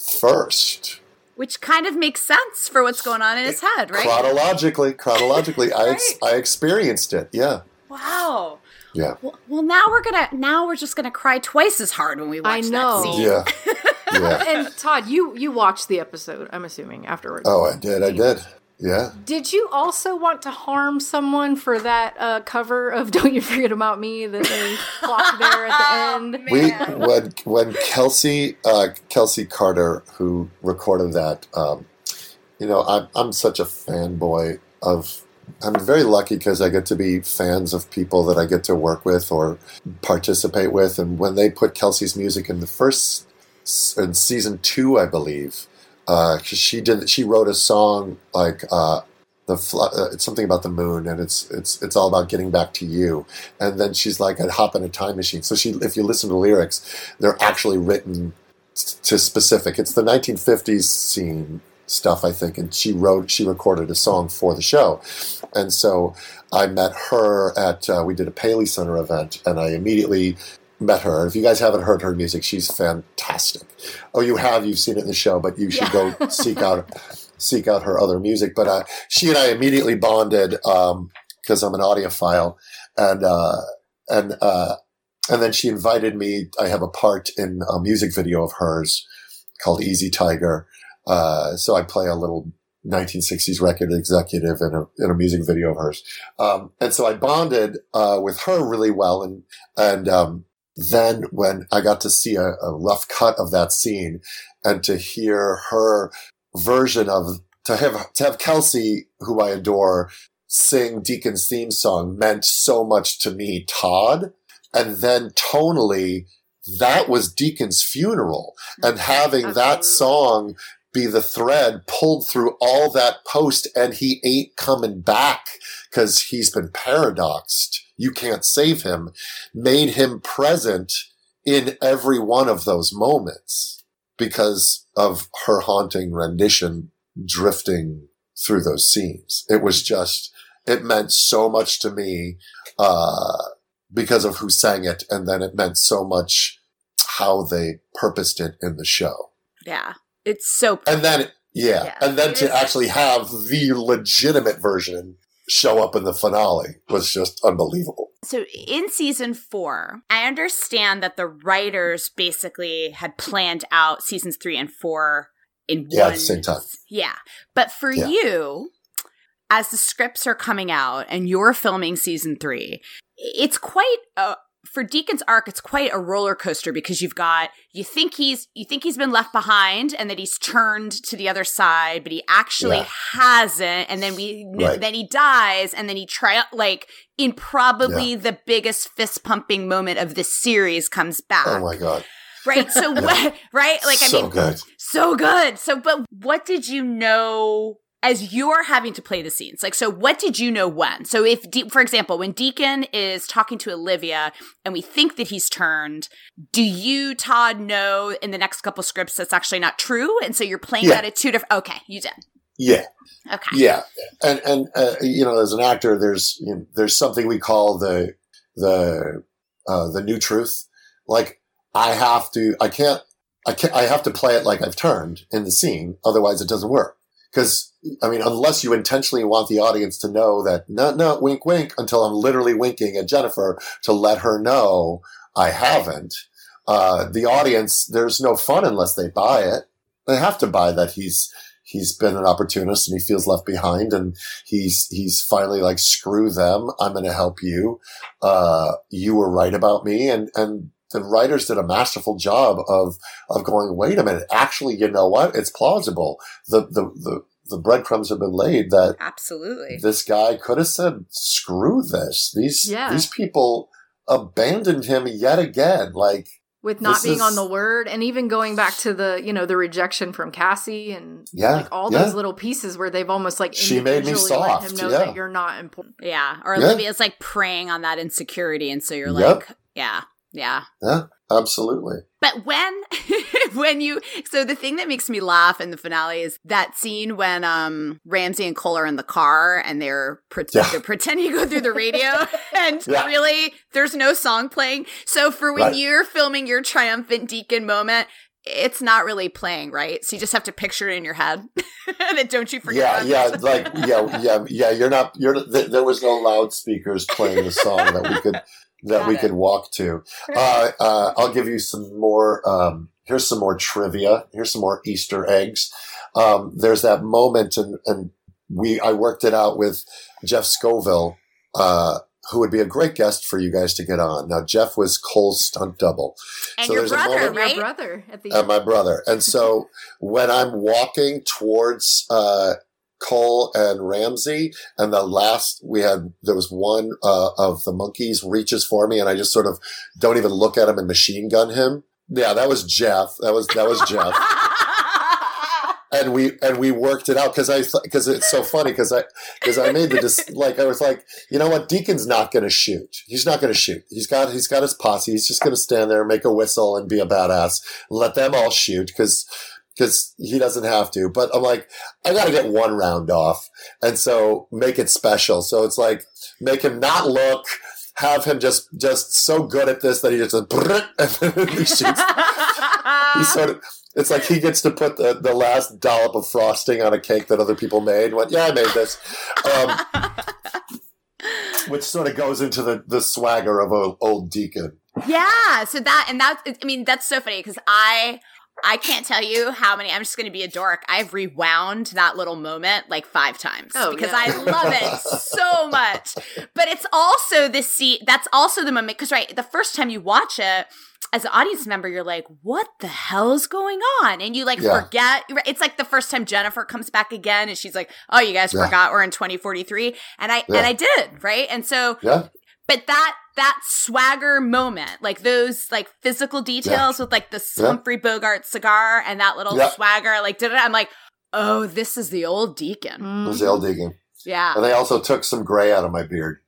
first. which kind of makes sense for what's going on in his head, right? Chronologically, chronologically, I ex- Right. I experienced it. Yeah, Wow. yeah, Well, well, now we're gonna now we're just gonna cry twice as hard when we watch I know. that scene. yeah, yeah. And Todd, you you watched the episode, I'm assuming, afterwards. Oh, I did. I did. Yeah. Did you also want to harm someone for that uh, cover of "Don't You Forget About Me" that they flocked there at the end? We when when Kelsey uh, Kelsey Carter, who recorded that, um, you know, I'm I'm such a fanboy of. I'm very lucky because I get to be fans of people that I get to work with or participate with, and when they put Kelsey's music in the first in season two, I believe. Uh, she did. She wrote a song like uh, the fl- uh, it's something about the moon, and it's it's it's all about getting back to you. And then she's like, "I'd hop in a time machine." So she, if you listen to lyrics, they're actually written t- to specific. It's the nineteen fifties scene stuff, I think, and she wrote, she recorded a song for the show. And so I met her at. Uh, we did a Paley Center event, and I immediately met her. If you guys haven't heard her music, she's fantastic. Oh, you have, you've seen it in the show, but you should Yeah. go seek out seek out her other music. But uh, she and I immediately bonded because um, I'm an audiophile, and uh, and uh, and then she invited me. I have a part in a music video of hers called Easy Tiger. Uh, so I play a little nineteen sixties record executive in a in a music video of hers. Um, and so I bonded uh, with her really well, and and um, then when I got to see a, a rough cut of that scene and to hear her version of, to have, to have Kelsey, who I adore, sing Deacon's theme song meant so much to me, Todd. And then tonally, that was Deacon's funeral. And having that Absolutely. song be the thread pulled through all that post, and he ain't coming back because he's been paradoxed. You can't save him. Made him present in every one of those moments because of her haunting rendition drifting through those scenes. It was just, it meant so much to me uh, because of who sang it, and then it meant so much how they purposed it in the show. Yeah. It's so perfect. And then, yeah, yeah. and then It to is- actually have the legitimate version show up in the finale was just unbelievable. So in season four, I understand that the writers basically had planned out seasons three and four in Yeah, one. at the same time. Yeah. But for Yeah. you, as the scripts are coming out and you're filming season three, it's quite a, for Deacon's arc, it's quite a roller coaster because you've got, you think he's, you think he's been left behind and that he's turned to the other side, but he actually Yeah. hasn't. And then we, Right. then he dies and then he try, like in probably Yeah. the biggest fist pumping moment of this series comes back. Oh my God. Right. So, what, right. Like, I so mean, good. so good. So, but what did you know as you're having to play the scenes? Like, so what did you know when? So if, De- for example, when Deacon is talking to Olivia and we think that he's turned, do you, Todd, know in the next couple scripts that's actually not true? And so you're playing Yeah. that at two different, okay, you did. Yeah. Okay. Yeah. And, and, uh, you know, as an actor, there's, you know, there's something we call the, the, uh, the new truth. Like, I have to, I can't, I can't, I have to play it like I've turned in the scene. Otherwise it doesn't work. Cause, I mean, unless you intentionally want the audience to know that, no, no, wink, wink, until I'm literally winking at Jennifer to let her know I haven't, uh, the audience, there's no fun unless they buy it. They have to buy that he's, he's been an opportunist and he feels left behind, and he's, he's finally like, screw them. I'm going to help you. Uh, you were right about me. And, and the writers did a masterful job of, of going, wait a minute, actually, you know what? It's plausible. The, the, the, the breadcrumbs have been laid that Absolutely. this guy could have said, screw this. These, Yeah. these people abandoned him yet again. Like, With not This being is- on the word, and even going back to the, you know, the rejection from Cassie and Yeah, like all yeah. those little pieces where they've almost like She made me individually let soft, him know yeah. that you're not important. Yeah. Or Yeah. Olivia's like preying on that insecurity. And so you're Yep. like, yeah, yeah. yeah, absolutely. But when, when you, so the thing that makes me laugh in the finale is that scene when um Ramsey and Cole are in the car and they're, pre- Yeah. they're pretending to go through the radio and Yeah. really there's no song playing. So for when Right. you're filming your triumphant Deacon moment, it's not really playing, right? So you just have to picture it in your head. And don't you forget. Yeah, about yeah, it. like yeah, yeah, yeah. You're not. You're. Th- there was no loudspeakers playing the song that we could that Got we it. could walk to. Uh, uh, I'll give you some more. Um, here's some more trivia. Here's some more Easter eggs. Um, there's that moment, and and we I worked it out with Jeff Scoville, uh, who would be a great guest for you guys to get on. Now, Jeff was Cole's stunt double. And So your there's a brother, moment- right? Your brother at the and end. my brother. And so when I'm walking towards uh, Cole and Ramsey, and the last we had, there was one uh, of the monkeys reaches for me, and I just sort of don't even look at him and machine gun him. Yeah, that was Jeff. That was that was Jeff. And we and we worked it out because I because it's so funny because I because I made the dis- like I was like, you know what, Deacon's not going to shoot. He's not going to shoot. He's got he's got his posse. He's just going to stand there, make a whistle, and be a badass. Let them all shoot because because he doesn't have to. But I'm like, I got to get one round off, and so make it special. So it's like make him not look. Have him just just so good at this that he just and then he shoots. He sort of. It's like he gets to put the, the last dollop of frosting on a cake that other people made. Went, yeah, I made this. Um, which sort of goes into the, the swagger of old, old Deacon. Yeah, so that and that I mean that's so funny because I I can't tell you how many I'm just going to be a dork. I've rewound that little moment like five times Oh, because yeah. I love it so much. But it's also the scene that's also the moment because right, the first time you watch it as an audience member, you're like, what the hell is going on? And you like Yeah. forget. It's like the first time Jennifer comes back again and she's like, oh, you guys Yeah. forgot we're in twenty forty-three. And I Yeah. and I did, right? And so Yeah. but that that swagger moment, like those like physical details yeah. with like the yeah. Humphrey Bogart cigar and that little yeah. swagger, like did it? I'm like, oh, this is the old Deacon. Mm-hmm. It was the old Deacon. Yeah. And they also took some gray out of my beard.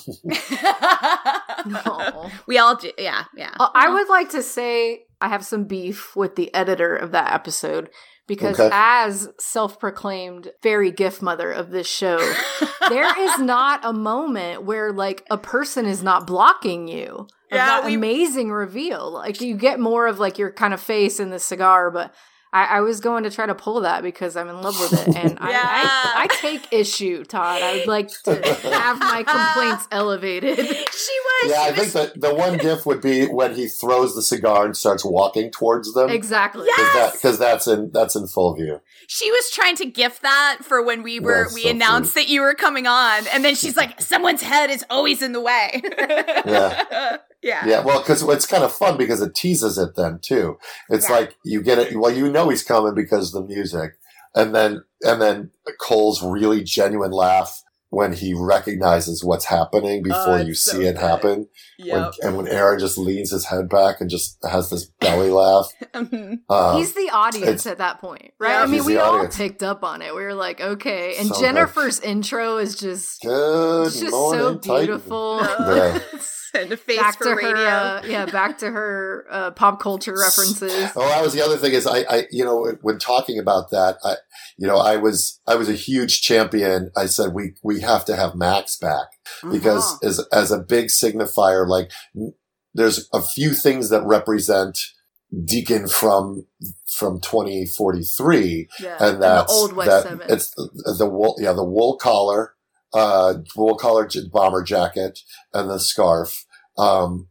No. We all do. Yeah, yeah. Uh, I would like to say I have some beef with the editor of that episode because okay. as self-proclaimed fairy gift mother of this show, there is not a moment where like a person is not blocking you of yeah, that we... amazing reveal. Like you get more of like your kind of face in the cigar, but I, I was going to try to pull that because I'm in love with it. And yeah. I, I, I take issue, Todd. I would like to have my complaints elevated. She was. Yeah, she I was... think that the one gif would be when he throws the cigar and starts walking towards them. Exactly. Yes! Because that, that's in that's in full view. She was trying to gift that for when we were that's we so announced funny. That you were coming on. And then she's like, someone's head is always in the way. Yeah. Yeah. Yeah, well, because it's kind of fun because it teases it then, too. It's yeah. like you get it, well, you know he's coming because of the music. And then, and then Cole's really genuine laugh when he recognizes what's happening before oh, you see so it good. Happen. Yep. When, and when Aaron just leans his head back and just has this belly laugh. um, he's the audience at that point, right? Yeah, I mean, we all picked up on it. We were like, okay. And so Jennifer's good. Intro is just, good it's just morning, so beautiful. Yeah. And a face back for to radio. Her, uh, yeah, back to her uh, pop culture references. Oh, that was the other thing is I, I, you know, when talking about that, I, you know, I was, I was a huge champion. I said we, we have to have Max back because uh-huh. as, as a big signifier, like there's a few things that represent Deacon from, from twenty forty-three. Yeah. And that's, and the old West that Seven. It's the, the wool, yeah, the wool collar. Uh, wool collar bomber jacket and the scarf. Um,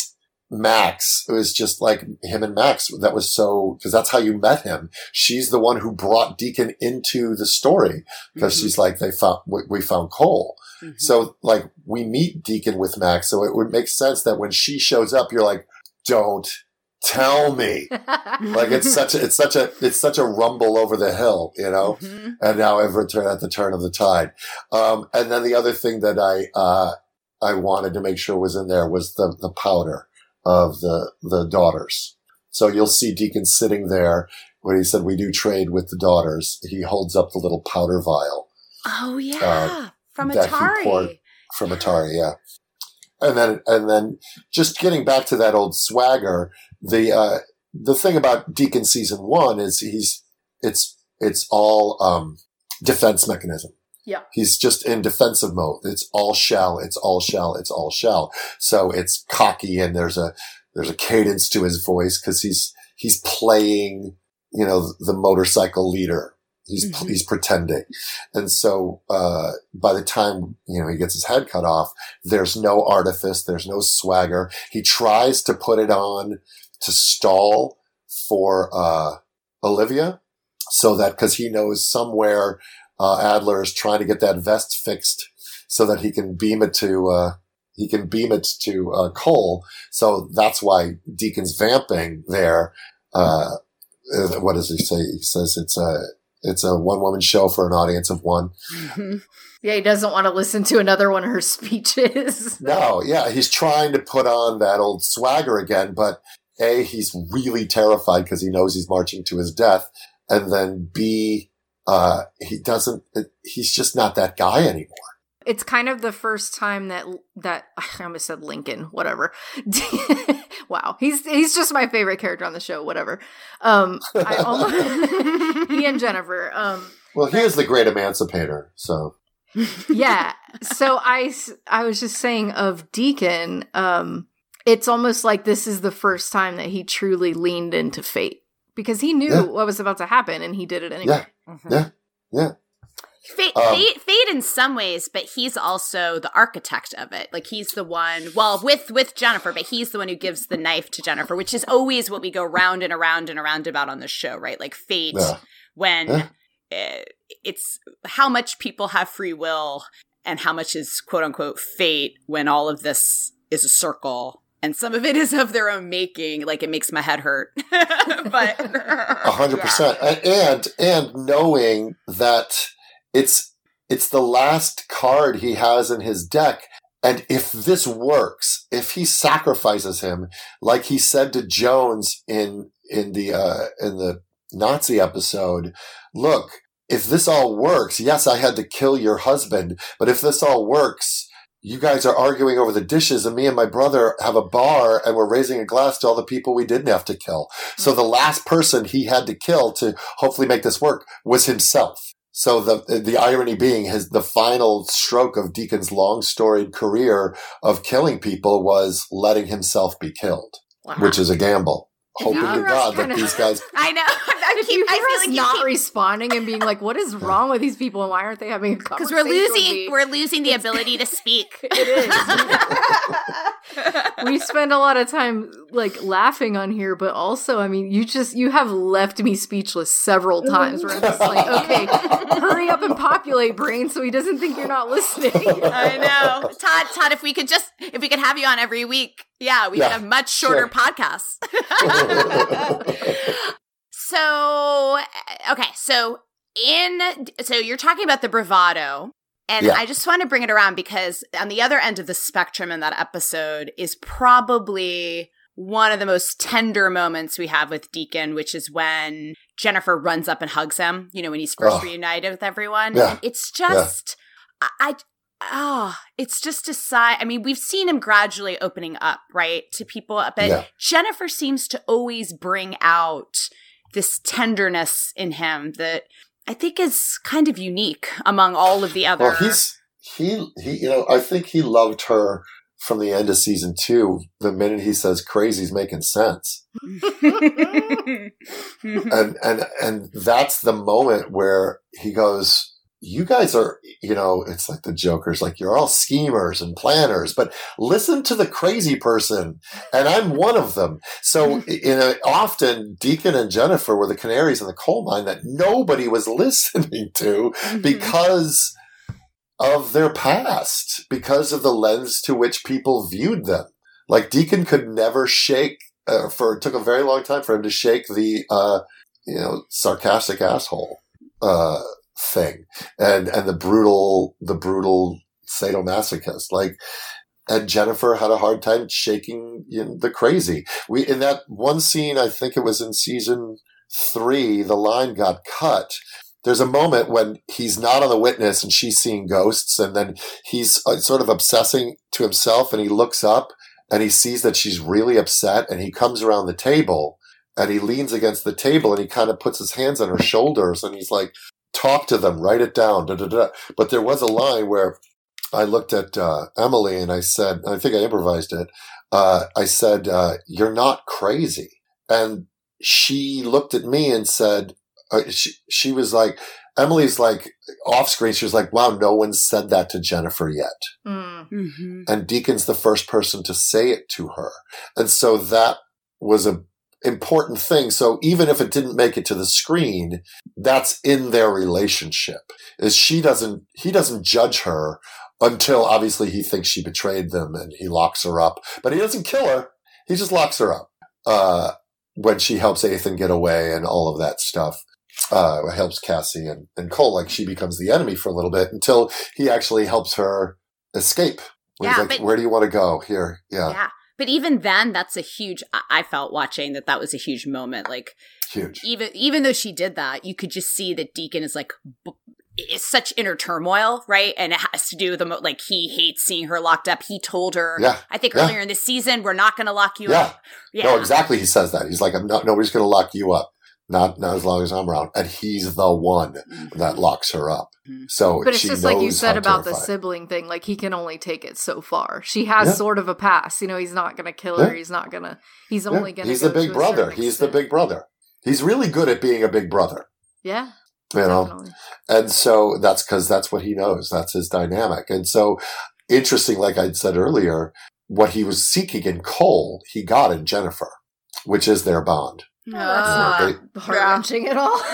Max, it was just like him and Max. That was so, cause that's how you met him. She's the one who brought Deacon into the story because mm-hmm. she's like, they found, we, we found Cole. Mm-hmm. So like we meet Deacon with Max. So it would make sense that when she shows up, you're like, don't tell me. Like it's such a, it's such a, it's such a rumble over the hill, you know, mm-hmm. and now ever turn at the turn of the tide. Um, and then the other thing that I, uh, I wanted to make sure was in there was the, the powder of the, the daughters. So you'll see Deacon sitting there when he said, we do trade with the daughters. He holds up the little powder vial. Oh yeah. Uh, from Atari. From Atari. Yeah. And then, and then just getting back to that old swagger, the, uh, the thing about Deacon season one is he's, it's, it's all, um, defense mechanism. Yeah. He's just in defensive mode. It's all shell. It's all shell. It's all shell. So it's cocky and there's a, there's a cadence to his voice because he's, he's playing, you know, the motorcycle leader. He's, mm-hmm. he's pretending. And so, uh, by the time, you know, he gets his head cut off, there's no artifice. There's no swagger. He tries to put it on to stall for, uh, Olivia so that, cause he knows somewhere, uh, Adler is trying to get that vest fixed so that he can beam it to, uh, he can beam it to, uh, Cole. So that's why Deacon's vamping there. Uh, what does he say? He says it's a, It's a one-woman show for an audience of one. Mm-hmm. Yeah, he doesn't want to listen to another one of her speeches. No, yeah, he's trying to put on that old swagger again, but A, he's really terrified because he knows he's marching to his death, and then B, uh, he doesn't, he's just not that guy anymore. It's kind of the first time that, that, I almost said Lincoln, whatever. Wow. He's, he's just my favorite character on the show, whatever. Um, I almost, he and Jennifer. Um, well, he is the great emancipator, so. Yeah. So I, I was just saying of Deacon, um, it's almost like this is the first time that he truly leaned into fate because he knew yeah. what was about to happen and he did it anyway. Yeah. Mm-hmm. Yeah. Yeah. Fate, um, fate, fate in some ways, but he's also the architect of it. Like he's the one, well, with with Jennifer, but he's the one who gives the knife to Jennifer, which is always what we go round and around and around about on the show, right? Like fate, yeah. when yeah. It, it's how much people have free will and how much is quote unquote fate when all of this is a circle. And some of it is of their own making. Like it makes my head hurt, but a hundred percent. And and knowing that. It's, it's the last card he has in his deck. And if this works, if he sacrifices him, like he said to Jones in in the uh, in the Nazi episode, look, if this all works, yes, I had to kill your husband, but if this all works, you guys are arguing over the dishes, and me and my brother have a bar, and we're raising a glass to all the people we didn't have to kill. So the last person he had to kill to hopefully make this work was himself. So the the irony being, his the final stroke of Deacon's long storied career of killing people was letting himself be killed, wow. which is a gamble. Hoping to God that these guys. I know. I if keep, you hear I us like not keep... responding and being like, "What is wrong with these people? And why aren't they having a conversation?" Because we're losing, we're losing the ability to speak. It is. We spend a lot of time like laughing on here, but also, I mean, you just you have left me speechless several times. Where I'm just like, okay, hurry up and populate, brain, so he doesn't think you're not listening. I know, Todd. Todd, if we could just if we could have you on every week. Yeah, we yeah, could have much shorter sure. podcasts. So, okay, so in so you're talking about the bravado, and yeah. I just want to bring it around because on the other end of the spectrum in that episode is probably one of the most tender moments we have with Deacon, which is when Jennifer runs up and hugs him, you know, when he's first oh. reunited with everyone. Yeah. And it's just, yeah. I, I Oh, it's just a sigh. I mean, we've seen him gradually opening up, right, to people. But yeah. Jennifer seems to always bring out this tenderness in him that I think is kind of unique among all of the other. Well, he's he he. You know, I think he loved her from the end of season two. The minute he says "crazy's making sense," and and and that's the moment where he goes. You guys are, you know, it's like the Joker's like, you're all schemers and planners, but listen to the crazy person. And I'm one of them. So you know, often Deacon and Jennifer were the canaries in the coal mine that nobody was listening to mm-hmm. because of their past, because of the lens to which people viewed them. Like Deacon could never shake, uh, for, it took a very long time for him to shake the, uh, you know, sarcastic asshole, uh, thing and and the brutal the brutal sadomasochist like and Jennifer had a hard time shaking you know, the crazy. We in that one scene, I think it was in season three, the line got cut. There's a moment when he's not on the witness and she's seeing ghosts, and then he's uh, sort of obsessing to himself, and he looks up and he sees that she's really upset, and he comes around the table and he leans against the table and he kind of puts his hands on her shoulders and he's like, talk to them, write it down. Da, da, da. But there was a line where I looked at uh, Emily and I said, I think I improvised it. Uh, I said, uh, you're not crazy. And she looked at me and said, uh, she, she was like, Emily's like off screen. She was like, wow, no one said that to Jennifer yet. Mm-hmm. And Deacon's the first person to say it to her. And so that was a important thing. So even if it didn't make it to the screen, that's in their relationship. Is she doesn't, he doesn't judge her until obviously he thinks she betrayed them and he locks her up, but he doesn't kill her. He just locks her up, uh, when she helps Ethan get away and all of that stuff. Uh, helps Cassie and, and Cole, like she becomes the enemy for a little bit until he actually helps her escape. Where yeah, he's like, but, where do you want to go? Here. Yeah. Yeah. But even then, that's a huge, I felt watching that that was a huge moment. Like, huge. Even, even though she did that, you could just see that Deacon is like, is such inner turmoil, right? And it has to do with the, mo- like, he hates seeing her locked up. He told her, yeah, I think yeah. earlier in the season, we're not going to lock you yeah. up. Yeah. No, exactly. He says that. He's like, I'm not, nobody's going to lock you up. Not, not as long as I'm around. And he's the one mm-hmm. that locks her up. Mm-hmm. So, but it's she just knows like you said about terrifying. the sibling thing. Like he can only take it so far. She has yeah. sort of a pass. You know, he's not going to kill her. Yeah. He's not going to, he's only yeah. going to He's the big brother. He's the big brother. He's really good at being a big brother. Yeah. You definitely. know? And so that's because that's what he knows. That's his dynamic. And so interesting, like I said earlier, what he was seeking in Cole, he got in Jennifer, which is their bond. No, that's uh, not heart-wrenching at all.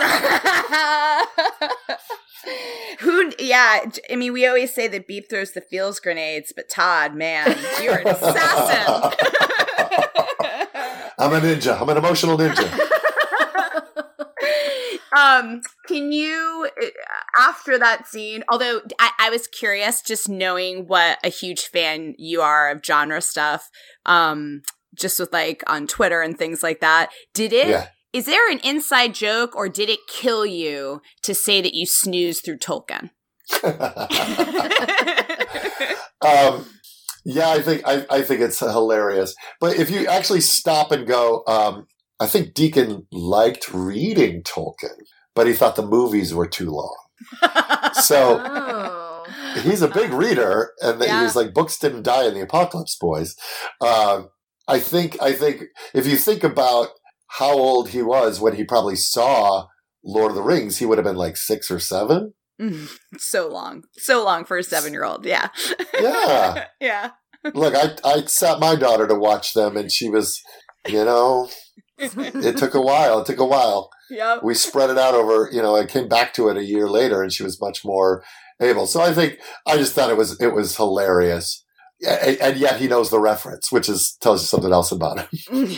Who? Yeah, I mean, we always say that Beef throws the feels grenades, but Todd, man, you're an assassin. I'm a ninja. I'm an emotional ninja. Um, can you, after that scene, although I, I was curious, just knowing what a huge fan you are of genre stuff, um, just with like on Twitter and things like that, did it, yeah. is there an inside joke or did it kill you to say that you snoozed through Tolkien? um, yeah, I think, I, I think it's hilarious. But if you actually stop and go, um, I think Deacon liked reading Tolkien, but he thought the movies were too long. So oh. he's a big reader, and yeah. he was like, books didn't die in the Apocalypse Boys. Uh, I think, I think if you think about how old he was when he probably saw Lord of the Rings, he would have been like six or seven. So long. So long for a seven-year-old. Yeah. Yeah. Yeah. Look, I, I sat my daughter to watch them, and she was, you know... It took a while. It took a while. Yep. We spread it out over, you know, I came back to it a year later and she was much more able. So I think, I just thought it was, it was hilarious. And, and yet he knows the reference, which is, tells you something else about him.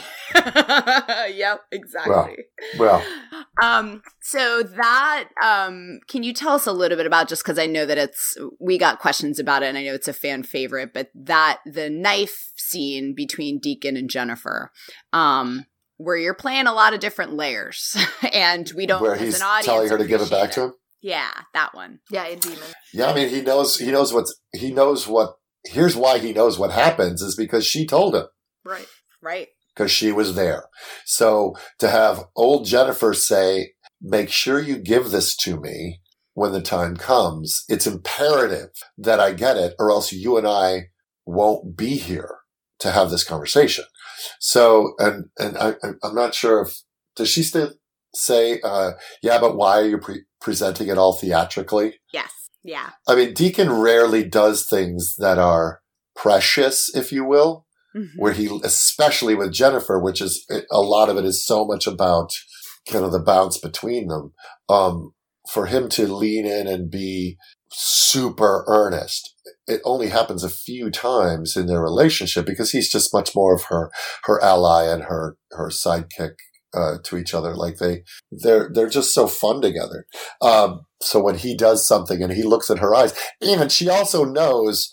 Yep, exactly. Well, well. Um, so that, um, can you tell us a little bit about, just cause I know that it's, we got questions about it and I know it's a fan favorite, but that, the knife scene between Deacon and Jennifer, um, where you're playing a lot of different layers, and we don't. Where he's as an audience, telling her to give it back it. to him. Yeah, that one. Yeah, in Demon. Yeah, I mean, he knows. He knows what's. He knows what. Here's why he knows what happens is because she told him. Right. Right. Because she was there. So to have old Jennifer say, "Make sure you give this to me when the time comes. It's imperative that I get it, or else you and I won't be here to have this conversation." So, and, and I, I'm not sure if, does she still say, uh, yeah, but why are you pre- presenting it all theatrically? Yes. Yeah. I mean, Deacon rarely does things that are precious, if you will, mm-hmm. where he, especially with Jennifer, which is, a lot of it is so much about kind of the bounce between them. Um, for him to lean in and be super earnest. It only happens a few times in their relationship because he's just much more of her, her ally and her, her sidekick, uh, to each other. Like they, they're, they're just so fun together. Um, so when he does something and he looks at her eyes, even she also knows,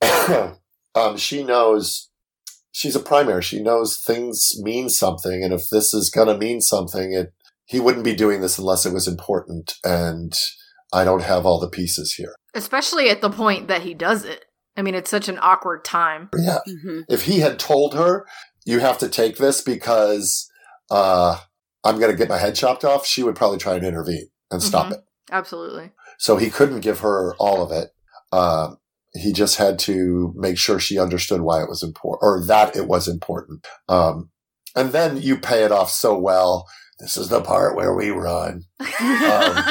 um, she knows she's a primary. She knows things mean something. And if this is going to mean something, it, he wouldn't be doing this unless it was important. And I don't have all the pieces here. Especially at the point that he does it. I mean, it's such an awkward time. Yeah. Mm-hmm. If he had told her, you have to take this because uh, I'm going to get my head chopped off, she would probably try to intervene and stop mm-hmm. it. Absolutely. So he couldn't give her all of it. Uh, he just had to make sure she understood why it was important, or that it was important. Um, and then you pay it off so well. This is the part where we run. Um,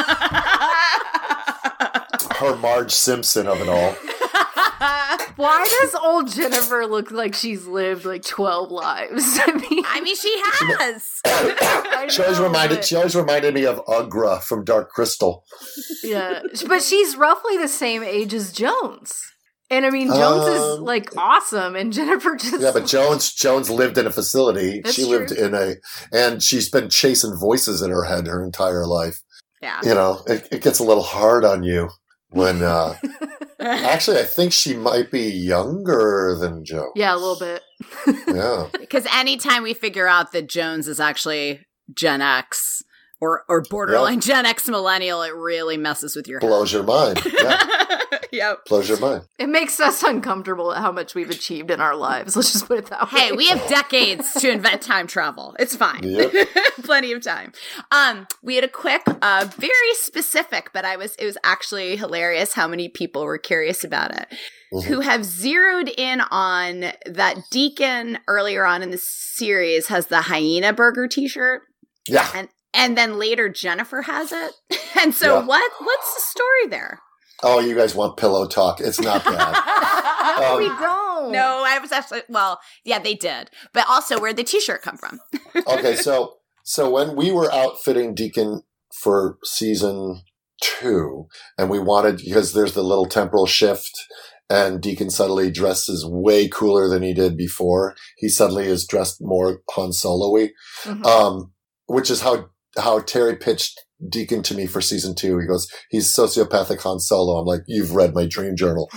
her Marge Simpson of it all. Why does old Jennifer look like she's lived like twelve lives? I mean, I mean, she has. she always reminded. She always reminded me of Ugra from Dark Crystal. Yeah, but she's roughly the same age as Jones. And I mean, Jones um, is like awesome, and Jennifer just yeah. But Jones, Jones lived in a facility. That's she true. lived in a, and she's been chasing voices in her head her entire life. Yeah, you know, it, it gets a little hard on you when. Uh, actually, I think she might be younger than Jones. Yeah, a little bit. Yeah, because anytime we figure out that Jones is actually Gen X or or borderline yeah. Gen X millennial, it really messes with your blows head. your mind. Yeah. Yep. Blows your mind. It makes us uncomfortable at how much we've achieved in our lives. Let's just put it that way. Hey, we have decades to invent time travel. It's fine. Yep. Plenty of time. Um, we had a quick, uh, very specific, but I was it was actually hilarious how many people were curious about it. Mm-hmm. Who have zeroed in on that Deacon earlier on in the series has the Hyena Burger t-shirt. Yeah. And and then later Jennifer has it. And so yeah. what what's the story there? Oh, you guys want pillow talk. It's not bad. um, we don't. No, I was actually, well, yeah, they did. But also, where'd the t-shirt come from? Okay, so so when we were outfitting Deacon for season two, and we wanted, because there's the little temporal shift, and Deacon suddenly dresses way cooler than he did before. He suddenly is dressed more Han Solo-y, mm-hmm. um, which is how, how Terry pitched Deacon to me for season two. He goes, he's sociopathic Han Solo. I'm like, you've read my dream journal.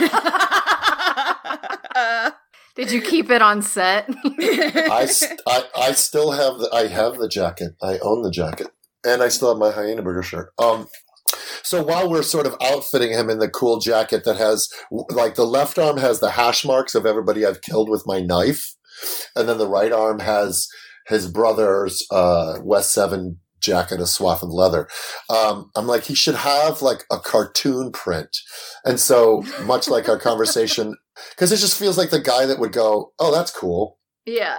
Did you keep it on set? I, I, I still have the, I have the jacket. I own the jacket. And I still have my Hyena Burger shirt. Um, so while we're sort of outfitting him in the cool jacket that has, like, the left arm has the hash marks of everybody I've killed with my knife. And then the right arm has his brother's uh, West seven jacket, a swath of leather. Um, I'm like, he should have, like, a cartoon print. And so, much like our conversation, because it just feels like the guy that would go, oh, that's cool. Yeah.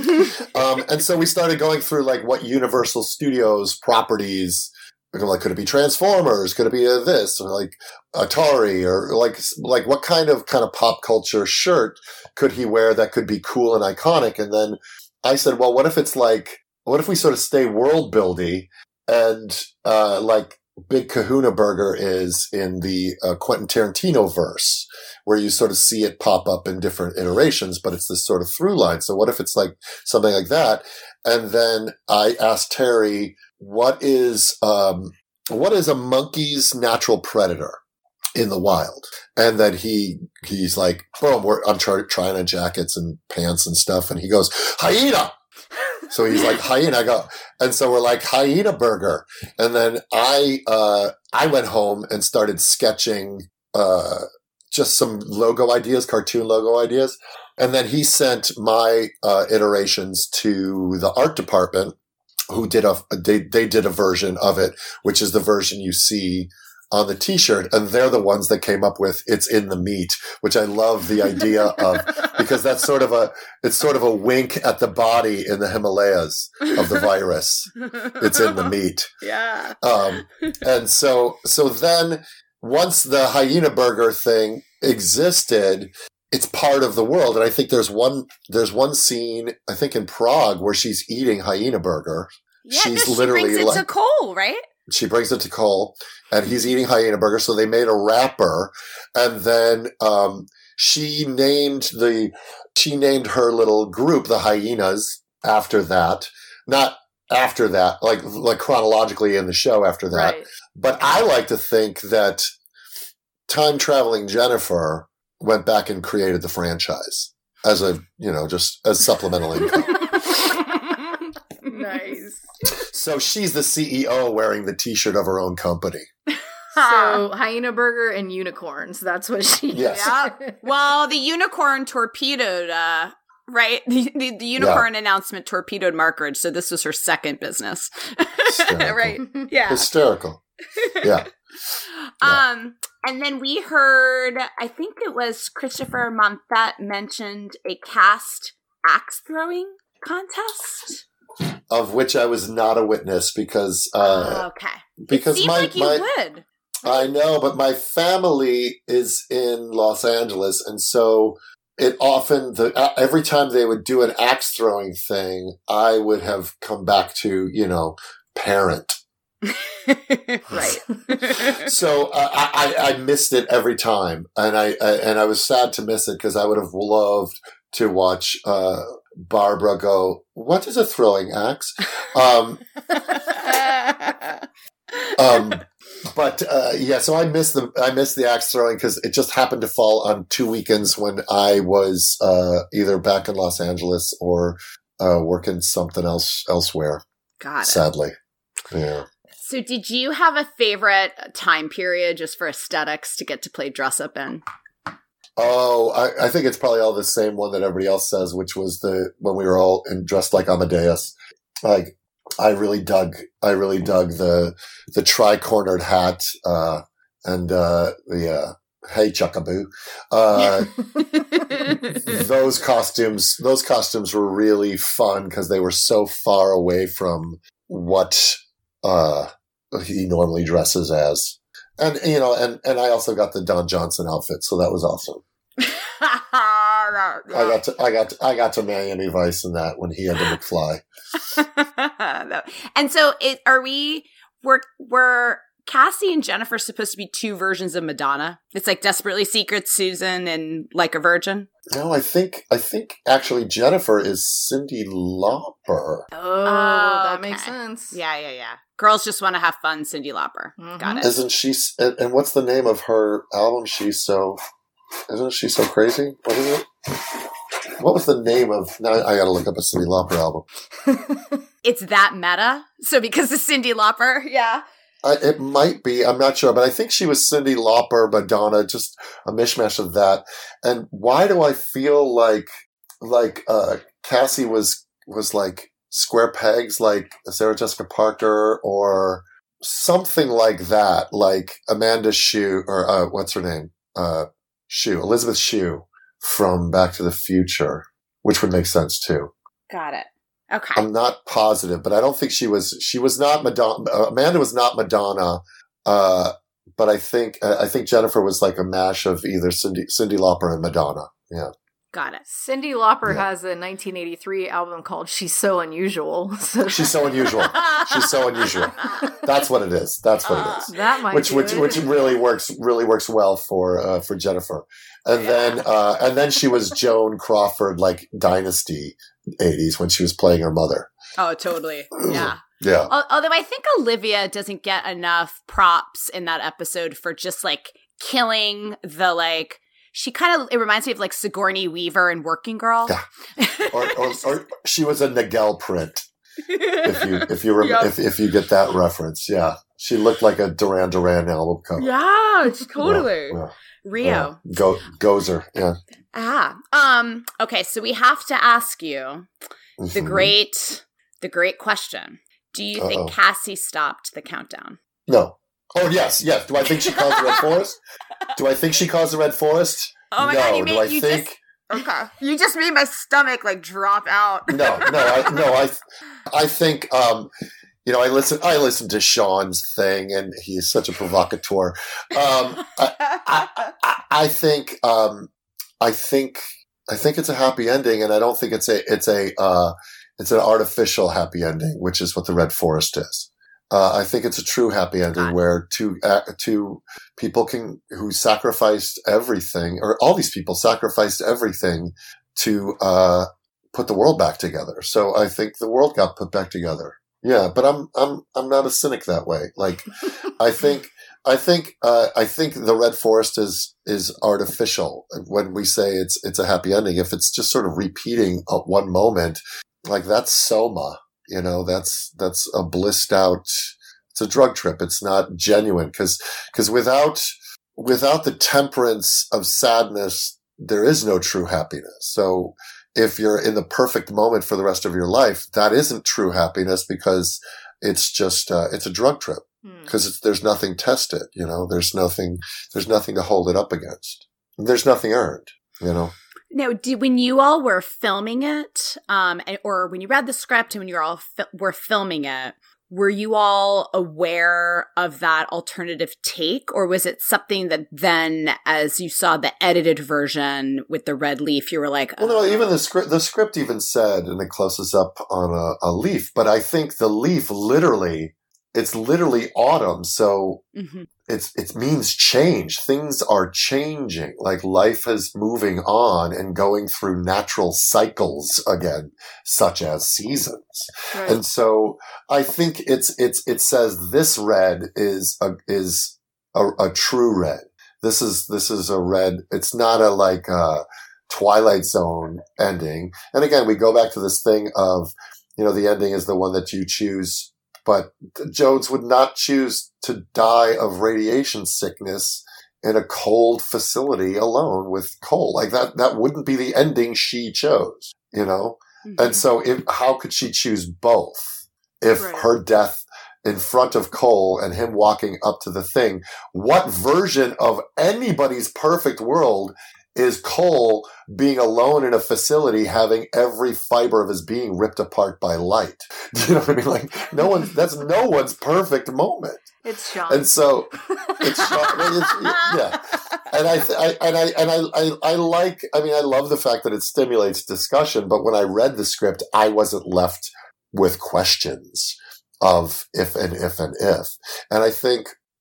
um, and so we started going through, like, what Universal Studios properties, like, could it be Transformers? Could it be a this? Or, like, Atari? Or, like, like what kind of kind of pop culture shirt could he wear that could be cool and iconic? And then I said, well, what if it's like, what if we sort of stay world buildy and, uh, like, Big Kahuna Burger is in the uh, Quentin Tarantino verse, where you sort of see it pop up in different iterations, but it's this sort of through line. So what if it's like something like that? And then I asked Terry, what is, um, what is a monkey's natural predator in the wild? And then he, he's like, boom, we're, I'm try, trying on jackets and pants and stuff. And he goes, hyena. So he's like, hyena. I go, and so we're like, Hyena Burger. And then I, uh, I went home and started sketching, uh, just some logo ideas, cartoon logo ideas. And then he sent my, uh, iterations to the art department, who did a, they, they did a version of it, which is the version you see on the t-shirt. And they're the ones that came up with it's in the meat, which I love the idea of, because that's sort of a, it's sort of a wink at the body in the Himalayas of the virus. It's in the meat. Yeah. Um, and so, so then once the Hyena Burger thing existed, it's part of the world. And I think there's one, there's one scene, I think in Prague, where she's eating Hyena Burger. Yeah, she's no, she literally brings it like, to Cole, right? She brings it to Cole, and he's eating Hyena Burger. So they made a wrapper, and then um, she named the she named her little group the Hyenas after that. Not after that, like like chronologically in the show after that. Right. But I like to think that time traveling Jennifer went back and created the franchise as a you know just as supplemental income. Nice. So she's the C E O wearing the T-shirt of her own company. So Hyena Burger and unicorns. That's what she. Yes. Yeah. Well, the unicorn torpedoed, uh, right? The, the, the unicorn yeah. announcement torpedoed Markridge, so this was her second business. Right? Yeah. Hysterical. Yeah. Um, and then we heard, I think it was Christopher Monfett mentioned a cast axe throwing contest. Of which I was not a witness because uh, oh, okay. Because it seemed my like you my would. I know, but my family is in Los Angeles, and so it often the uh, every time they would do an axe throwing thing, I would have come back to you know parent. Right. So uh, I, I I missed it every time, and I, I and I was sad to miss it because I would have loved to watch uh, Barbara go, what is a throwing axe? Um, um, but uh, yeah, so I missed the I missed the axe throwing because it just happened to fall on two weekends when I was uh, either back in Los Angeles or uh, working something else elsewhere. Got it. Sadly, yeah. So, did you have a favorite time period just for aesthetics to get to play dress up in? Oh, I, I think it's probably all the same one that everybody else says, which was the when we were all in, dressed like Amadeus. Like, I really dug, I really dug the the tri-cornered hat uh, and uh, the uh, hey chuckaboo. Uh, those costumes, those costumes were really fun because they were so far away from what uh, he normally dresses as. And, you know, and, and I also got the Don Johnson outfit, so that was awesome. I got to, I got to, I got to Miami Vice in that when he had the McFly. And so it, are we, we're, we're Cassie and Jennifer supposed to be two versions of Madonna? It's like Desperately Secret Susan and Like a Virgin? No, I think I think actually Jennifer is Cyndi Lauper. Oh, that okay. makes sense. Yeah, yeah, yeah. Girls Just Want to Have Fun, Cyndi Lauper. Mhm. Got it. Isn't she? And, and what's the name of her album? She's so. Isn't she so crazy? What is it? What was the name of? Now I got to look up a Cyndi Lauper album. It's That Meta. So because of Cyndi Lauper, yeah. I, it might be. I'm not sure, but I think she was Cyndi Lauper, Madonna, just a mishmash of that. And why do I feel like like uh, Cassie was was like square pegs, like Sarah Jessica Parker, or something like that, like Amanda Shue, or uh, what's her name? Uh, Shue, Elizabeth Shue from Back to the Future, which would make sense too. Got it. Okay. I'm not positive, but I don't think she was. She was not Madonna. Uh, Amanda was not Madonna, uh, but I think uh, I think Jennifer was like a mash of either Cyndi, Cyndi Lauper and Madonna. Yeah, Got it. Cyndi Lauper Yeah. has a nineteen eighty-three album called She's So Unusual. So she's so unusual. She's so unusual. That's what it is. That's what it is. that might Which do which it. which really works really works well for uh, for Jennifer. And Yeah. then uh, and then she was Joan Crawford, like Dynasty eighties, when she was playing her mother. Oh, totally. Yeah. Yeah. Al- Although I think Olivia doesn't get enough props in that episode for just like killing the like. She kind of, it reminds me of like Sigourney Weaver in Working Girl. Yeah. Or, or, or she was a Nigel print. If you if you rem- Yep. if if you get that reference, yeah, she looked like a Duran Duran album cover. Yeah, totally. Yeah, Rio. yeah. Go Gozer, yeah. Ah. Um, okay, so we have to ask you the Mhm. great the great question. Do you Uh-oh. think Cassie stopped the countdown? No. Oh yes, yes. Do I think she caused the Red Forest? Do I think she caused the Red Forest? Oh my no. God, you Do made- I you think? just- Okay. You just made my stomach like drop out. No, no, I, no. I, I think, um, you know, I listen. I listen to Sean's thing, and he's such a provocateur. Um, I, I, I think, um, I think, I think it's a happy ending, and I don't think it's a, it's a, uh, it's an artificial happy ending, which is what the Red Forest is. Uh, I think it's a true happy ending Got it. where two uh, two people can who sacrificed everything, or all these people sacrificed everything to uh, put the world back together. So I think the world got put back together. Yeah, but I'm I'm I'm not a cynic that way. Like I think I think uh, I think the Red Forest is is artificial when we say it's it's a happy ending. If it's just sort of repeating at one moment, like that's Soma. You know, that's, that's a blissed out, it's a drug trip. It's not genuine because, because without, without the temperance of sadness, there is no true happiness. So if you're in the perfect moment for the rest of your life, that isn't true happiness because it's just, uh, it's a drug trip because it's, there's nothing tested, you know, there's nothing, there's nothing to hold it up against. There's nothing earned, you know. Now, did, when you all were filming it, um, and, or when you read the script and when you were all fi- were filming it, were you all aware of that alternative take, or was it something that then, as you saw the edited version with the red leaf, you were like, Well, no, oh. even the script, the script even said, and it closes up on a, a leaf, but I think the leaf literally, it's literally autumn. So Mm-hmm. it's, it means change. Things are changing. Like life is moving on and going through natural cycles again, such as seasons. Right. And so I think it's, it's, it says this red is a, is a, a true red. This is, this is a red. It's not a like a Twilight Zone ending. And again, we go back to this thing of, you know, the ending is the one that you choose. But Jones would not choose to die of radiation sickness in a cold facility alone with coal. Like that, that wouldn't be the ending she chose, you know? Mm-hmm. And so if, how could she choose both? If Right. her death in front of Cole and him walking up to the thing, what version of anybody's perfect world is Cole being alone in a facility having every fiber of his being ripped apart by light? Do you know what I mean? Like no one, that's no one's perfect moment. It's Sean. And so it's, it's yeah. And I, I and I and I, I I like I mean I love the fact that it stimulates discussion, but when I read the script, I wasn't left with questions of if and if and if. And I think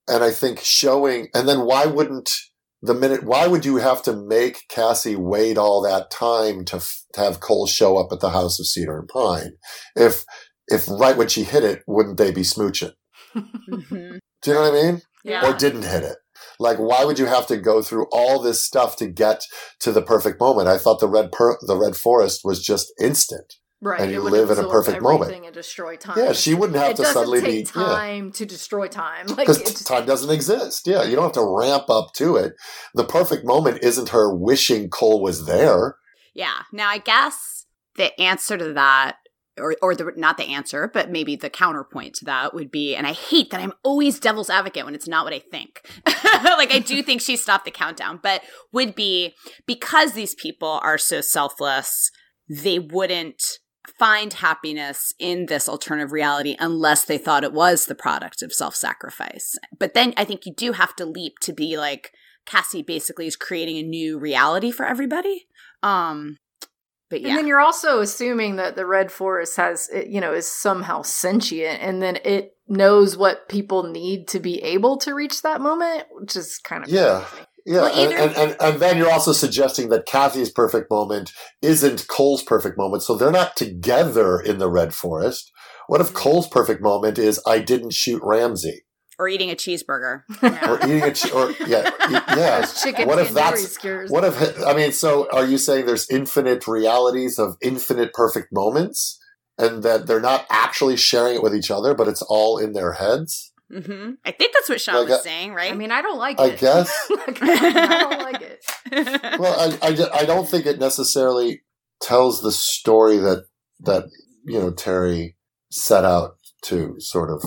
and I think showing, and then why wouldn't the minute, why would you have to make Cassie wait all that time to, to have Cole show up at the house of Cedar and Pine? If, if right when she hit it, wouldn't they be smooching? Mm-hmm. Do you know what I mean? Yeah. Or didn't hit it? Like, why would you have to go through all this stuff to get to the perfect moment? I thought the red per- the red forest was just instant. Right. And it you would live in a absorb perfect moment. everything and destroy time. Yeah, she wouldn't have it to suddenly doesn't be take time to destroy time. Like because it's, time doesn't exist. Yeah, you don't have to ramp up to it. The perfect moment isn't her wishing Cole was there. Yeah. Now, I guess the answer to that, or or the not the answer, but maybe the counterpoint to that would be, and I hate that I'm always devil's advocate when it's not what I think. Like, I do think she stopped the countdown, but would be because these people are so selfless, they wouldn't find happiness in this alternative reality unless they thought it was the product of self-sacrifice. But then I think you do have to leap to be like, Cassie basically is creating a new reality for everybody. Um, but yeah. And then you're also assuming that the Red Forest has, you know, is somehow sentient, and then it knows what people need to be able to reach that moment, which is kind of Yeah. crazy. Yeah, Well, and, either- and, and, and then you're also suggesting that Kathy's perfect moment isn't Cole's perfect moment, so they're not together in the Red Forest. What if Cole's perfect moment is, I didn't shoot Ramsey? Or eating a cheeseburger. Or eating a, ch- or, yeah, e- yeah. Those chicken What if tandoori that's, skewers. what if, I mean, so are you saying there's infinite realities of infinite perfect moments? And that they're not actually sharing it with each other, but it's all in their heads? Mm-hmm. I think that's what Sean Like, was I- saying, right? I mean, I don't like I it. guess. Like, I don't like it. Well, I, I, ju- I don't think it necessarily tells the story that, that, you know, Terry set out to sort of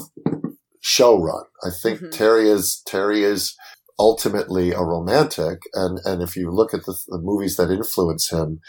show run. I think Mhm. Terry is, Terry is ultimately a romantic. And, and if you look at the, the movies that influence him,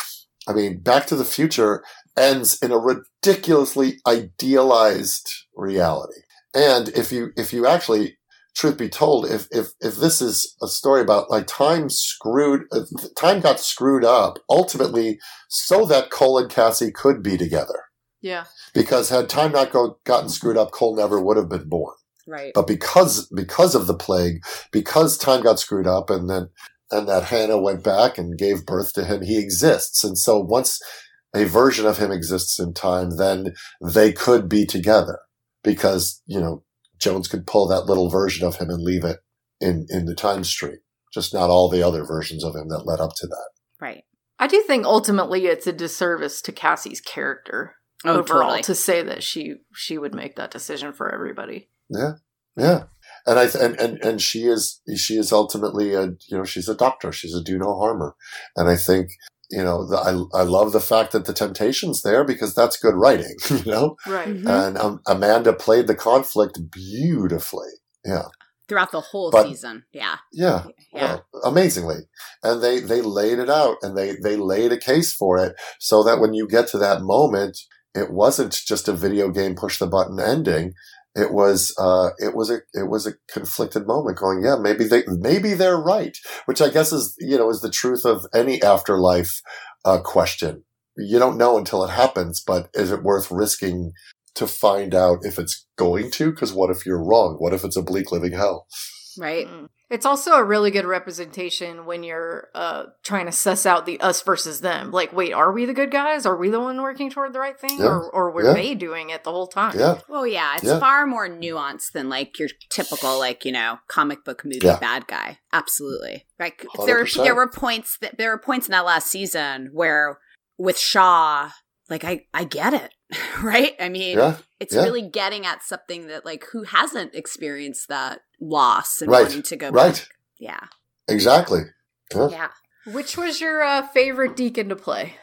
I mean, Back to the Future ends in a ridiculously idealized reality. And if you, if you actually, truth be told, if, if, if this is a story about like time screwed, uh, time got screwed up ultimately so that Cole and Cassie could be together. Yeah. Because had time not go, gotten screwed up, Cole never would have been born. Right. But because, because of the plague, because time got screwed up and then, and that Hannah went back and gave birth to him, he exists. And so once a version of him exists in time, then they could be together. Because, you know, Jones could pull that little version of him and leave it in, in the time stream. Just not all the other versions of him that led up to that. Right. I do think ultimately it's a disservice to Cassie's character Oh, overall totally. to say that she she would make that decision for everybody. Yeah. Yeah. And I, th- and, and, and she is, she is ultimately a, you know, she's a doctor. She's a do no harmer. And I think, you know, the, I, I love the fact that the temptation's there because that's good writing, you know? Right. Mhm. And um, Amanda played the conflict beautifully. Yeah. Throughout the whole But- season. Yeah. Yeah. Yeah. Well, amazingly. And they, they laid it out and they, they laid a case for it so that when you get to that moment, it wasn't just a video game push the button ending. It was, uh, it was a, it was a conflicted moment going, yeah, maybe they, maybe they're right, which I guess is, you know, is the truth of any afterlife, uh, question. You don't know until it happens, but is it worth risking to find out if it's going to? Because what if you're wrong? What if it's a bleak living hell? Right. Mm. It's also a really good representation when you're uh, trying to suss out the us versus them. Like, wait, are we the good guys? Are we the one working toward the right thing? Yeah. Or, or were Yeah. they doing it the whole time? Yeah. Well, yeah, it's Yeah. far more nuanced than like your typical, like, you know, comic book movie Yeah. bad guy. Absolutely. Like one there hundred were, percent. there were points that there were points in that last season where with Shaw, like I, I get it. Right? I mean, Yeah. it's Yeah. really getting at something that like who hasn't experienced that loss and Right. wanting to go Right. back. Yeah. Exactly. Yeah. Yeah. Which was your uh, favorite Deacon to play?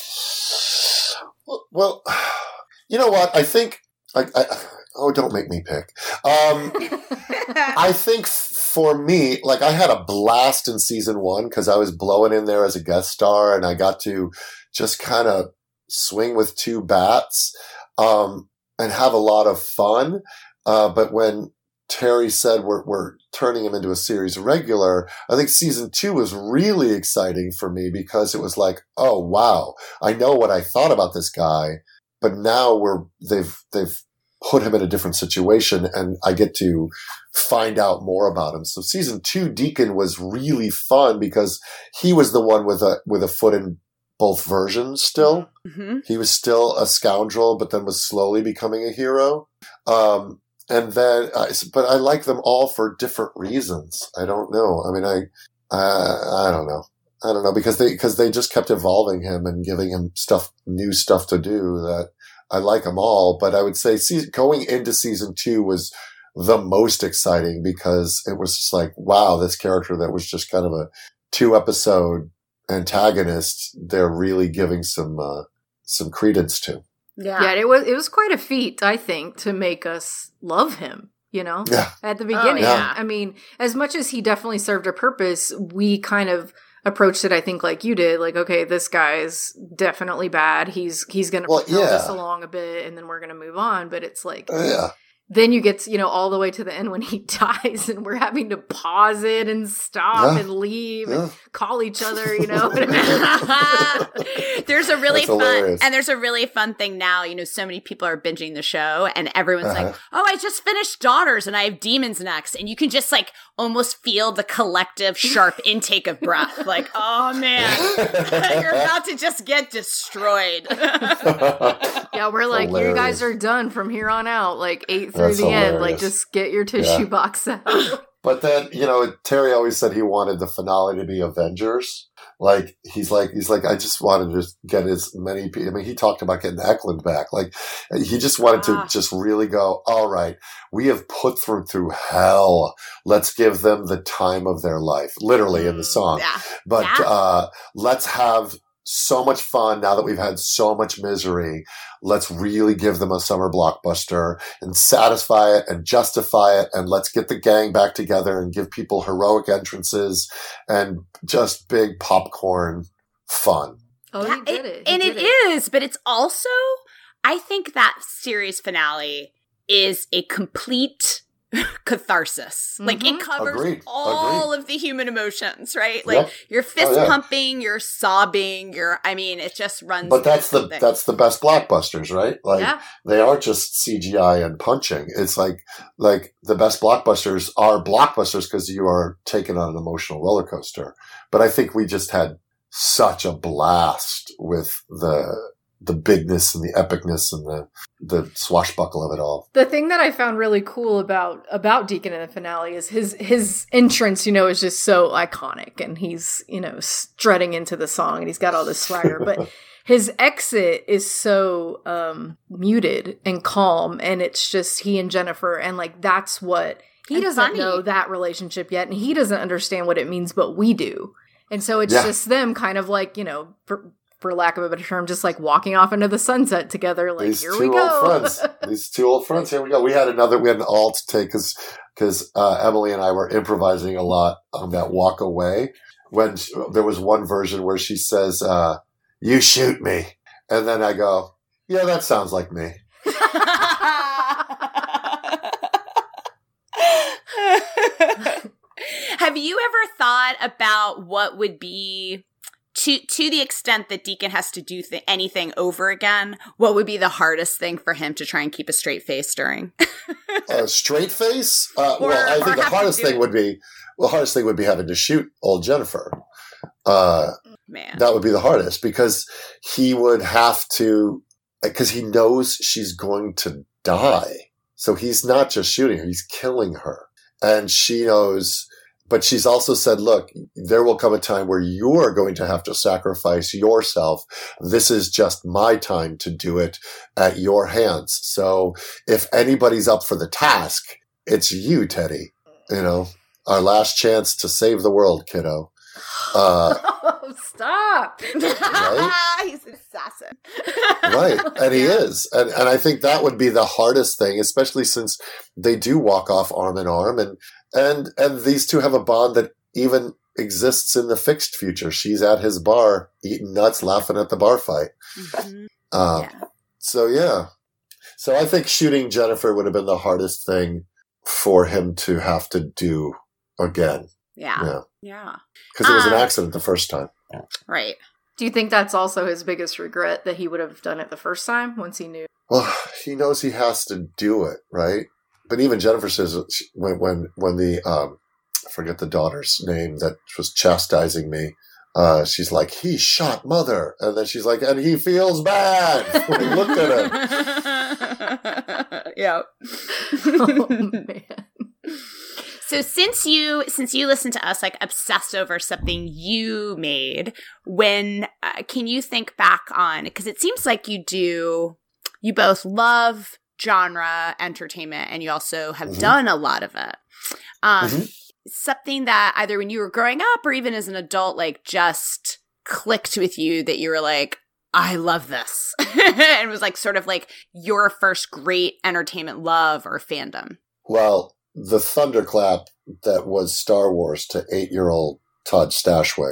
Well, well, you know what? I think, I, I, oh, don't make me pick. Um, I think f- for me, like I had a blast in season one because I was blowing in there as a guest star and I got to just kind of swing with two bats, um, and have a lot of fun. Uh, but when Terry said we're, we're turning him into a series regular, I think season two was really exciting for me because it was like, oh wow, I know what I thought about this guy, but now we're, they've, they've put him in a different situation, and I get to find out more about him. So season two, Deacon was really fun because he was the one with a with a foot in both versions still. Mm-hmm. He was still a scoundrel, but then was slowly becoming a hero. Um, and then, uh, but I like them all for different reasons. I don't know. I mean, I, uh, I don't know. I don't know because they, because they just kept evolving him and giving him stuff, new stuff to do that I like them all. But I would say season, going into season two was the most exciting because it was just like, wow, this character that was just kind of a two episode antagonist, they're really giving some, uh, some credence to. Yeah. Yeah, it was it was quite a feat, I think, to make us love him, you know? Yeah. At the beginning. Oh, yeah. I mean, as much as he definitely served a purpose, we kind of approached it, I think, like you did. Like, okay, this guy's definitely bad. He's he's going to well, propel yeah. this along a bit, and then we're going to move on. But it's like, Uh, yeah. then you get, you know, all the way to the end when he dies, and we're having to pause it and stop Yeah. and leave Yeah. and call each other, you know? There's a really That's fun, hilarious. and there's a really fun thing now. You know, so many people are binging the show, and everyone's Uh-huh. like, "Oh, I just finished Daughters, and I have Demons next," and you can just like almost feel the collective sharp intake of breath. Like, oh man, you're about to just get destroyed. Yeah, we're like, Hilarious. you guys are done from here on out, like eight through That's the end. Like, hilarious. just get your tissue Yeah. box out. But then, you know, Terry always said he wanted the finale to be Avengers. Like, he's like, he's like, I just wanted to just get as many people. I mean, he talked about getting Eklund back. Like, he just wanted Ah. to just really go, all right, we have put them through hell. Let's give them the time of their life, literally in the song. Yeah. But, Yeah. uh, let's have so much fun now that we've had so much misery. Let's really give them a summer blockbuster and satisfy it and justify it. And let's get the gang back together and give people heroic entrances and just big popcorn fun. Oh, Yeah, he did it. He and did it is, but it's also, I think that series finale is a complete catharsis. Like, it Mhm. covers Agreed. all Agreed. of the human emotions, right? Like, Yep. you're fist Oh, yeah. pumping, you're sobbing, you're, I mean, it just runs. But that's the, through thing. that's the best blockbusters, right? Like, Yeah. they aren't just C G I and punching. It's like, like the best blockbusters are blockbusters because you are taken on an emotional roller coaster. But I think we just had such a blast with the, the bigness and the epicness and the, the swashbuckle of it all. The thing that I found really cool about about Deacon in the finale is his his entrance, you know, is just so iconic, and he's, you know, strutting into the song and he's got all this swagger, but his exit is so um muted and calm, and it's just he and Jennifer, and like that's what he And doesn't funny. know that relationship yet, and he doesn't understand what it means, but we do. And so it's Yeah. just them kind of like, you know, for, for lack of a better term, just like walking off into the sunset together. Like, These here two we go. old friends. These two old friends. Here we go. We had another. We had an alt take because because uh, Emily and I were improvising a lot on that walk away. When she, there was one version where she says, uh, "You shoot me," and then I go, "Yeah, that sounds like me." Have you ever thought about what would be, to to the extent that Deacon has to do th- anything over again, what would be the hardest thing for him to try and keep a straight face during? A straight face. Uh, Or- well, I or think the have to hardest do thing it. would be well, the hardest thing would be having to shoot old Jennifer. Uh, Man. That would be the hardest because he would have to, because he knows she's going to die. So he's not just shooting her, he's killing her. And she knows, but she's also said, look, there will come a time where you are going to have to sacrifice yourself. This is just my time to do it at your hands. So if anybody's up for the task, it's you, Teddy. You know, our last chance to save the world, kiddo. Uh, Oh, stop. Right? He's an assassin. right. And he is. And and I think that would be the hardest thing, especially since they do walk off arm in arm and and and these two have a bond that even exists in the fixed future. She's at his bar eating nuts, laughing at the bar fight. Mhm. Uh, Yeah. So yeah. So I think shooting Jennifer would have been the hardest thing for him to have to do again. Yeah. Yeah. Yeah. Because it was an Uh, accident the first time. Right. Do you think that's also his biggest regret, that he would have done it the first time once he knew? well, he knows he has to do it, right? But even Jennifer says when when when the um, I forget the daughter's name that was chastising me. Uh, she's like, he shot mother, and then she's like, and he feels bad. Look at him. Yeah. Oh, man. So since you since you listen to us like obsessed over something you made, when uh, can you think back on, because it seems like you do you both love genre entertainment and you also have mm-hmm. done a lot of it. Um, mm-hmm. Something that either when you were growing up or even as an adult, like just clicked with you that you were like, I love this. And it was like sort of like your first great entertainment love or fandom. Well, the thunderclap that was Star Wars to eight-year-old Todd Stashwick,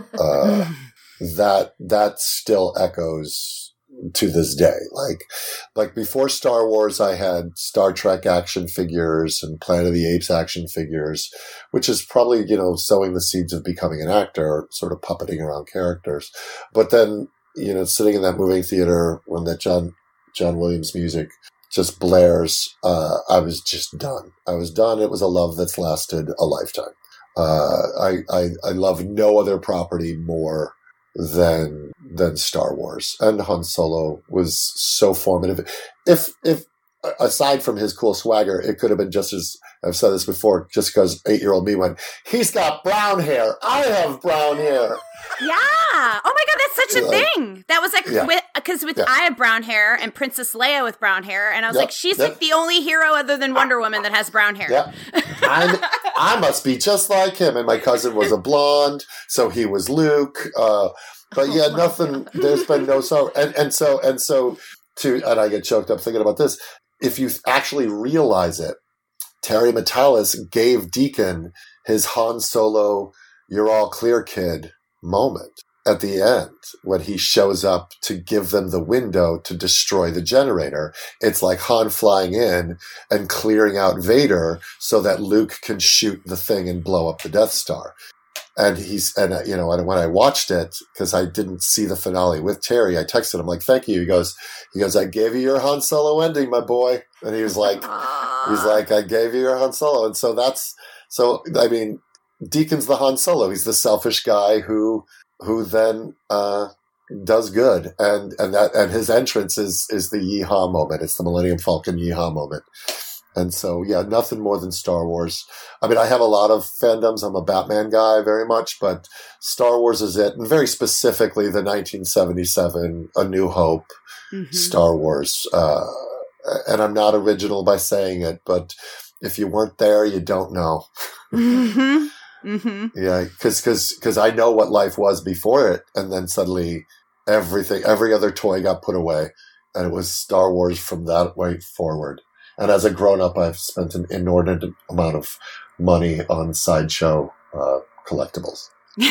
uh, that that still echoes to this day. Like, like before Star Wars, I had Star Trek action figures and Planet of the Apes action figures, which is probably, you know, sowing the seeds of becoming an actor, sort of puppeting around characters. But then, you know, sitting in that movie theater when that John John Williams music just blares, uh, I was just done. I was done. It was a love that's lasted a lifetime. Uh, I, I, I love no other property more than, than Star Wars. And Han Solo was so formative. If, if, aside from his cool swagger, it could have been just as, I've said this before, just because eight-year-old me went, he's got brown hair. I have brown hair. Yeah. Oh my God, that's such a like, thing. That was like, yeah. with, because with yeah. I have brown hair and Princess Leia with brown hair. And I was yep. like, she's yep. like the only hero other than Wonder Woman that has brown hair. Yep. I'm, I must be just like him. And my cousin was a blonde, so he was Luke. Uh, but yeah, oh nothing, God. There's been no so, and, and so, and so to, and I get choked up thinking about this. If you actually realize it, Terry Matalas gave Deacon his Han Solo, you're all clear, kid moment at the end when he shows up to give them the window to destroy the generator. It's like Han flying in and clearing out Vader so that Luke can shoot the thing and blow up the Death Star. And he's, and, uh, you know, and when I watched it, because I didn't see the finale with Terry, I texted him like, thank you. He goes, he goes, I gave you your Han Solo ending, my boy. And he was like, Aww. he's like, I gave you your Han Solo. And so that's, so, I mean, Deacon's the Han Solo. He's the selfish guy who, who then, uh, does good. And, and that, and his entrance is, is the yeehaw moment. It's the Millennium Falcon yeehaw moment. And so, yeah, nothing more than Star Wars. I mean, I have a lot of fandoms. I'm a Batman guy very much, but Star Wars is it. And very specifically, the nineteen seventy-seven A New Hope mm-hmm. Star Wars. Uh, and I'm not original by saying it, but if you weren't there, you don't know. Mm-hmm. Mm-hmm. Yeah, because because because I know what life was before it. And then suddenly everything, every other toy got put away. And it was Star Wars from that way forward. And as a grown-up, I've spent an inordinate amount of money on Sideshow uh, collectibles.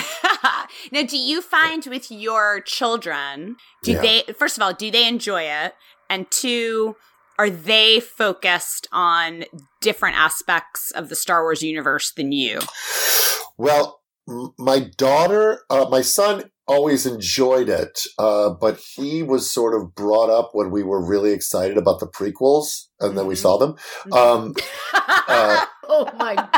Now, do you find with your children, do yeah. they, first of all, do they enjoy it? And two, are they focused on different aspects of the Star Wars universe than you? Well, m- my daughter, uh, my son always enjoyed it, uh, but he was sort of brought up when we were really excited about the prequels, and mm-hmm. then we saw them. Um, uh, oh my God.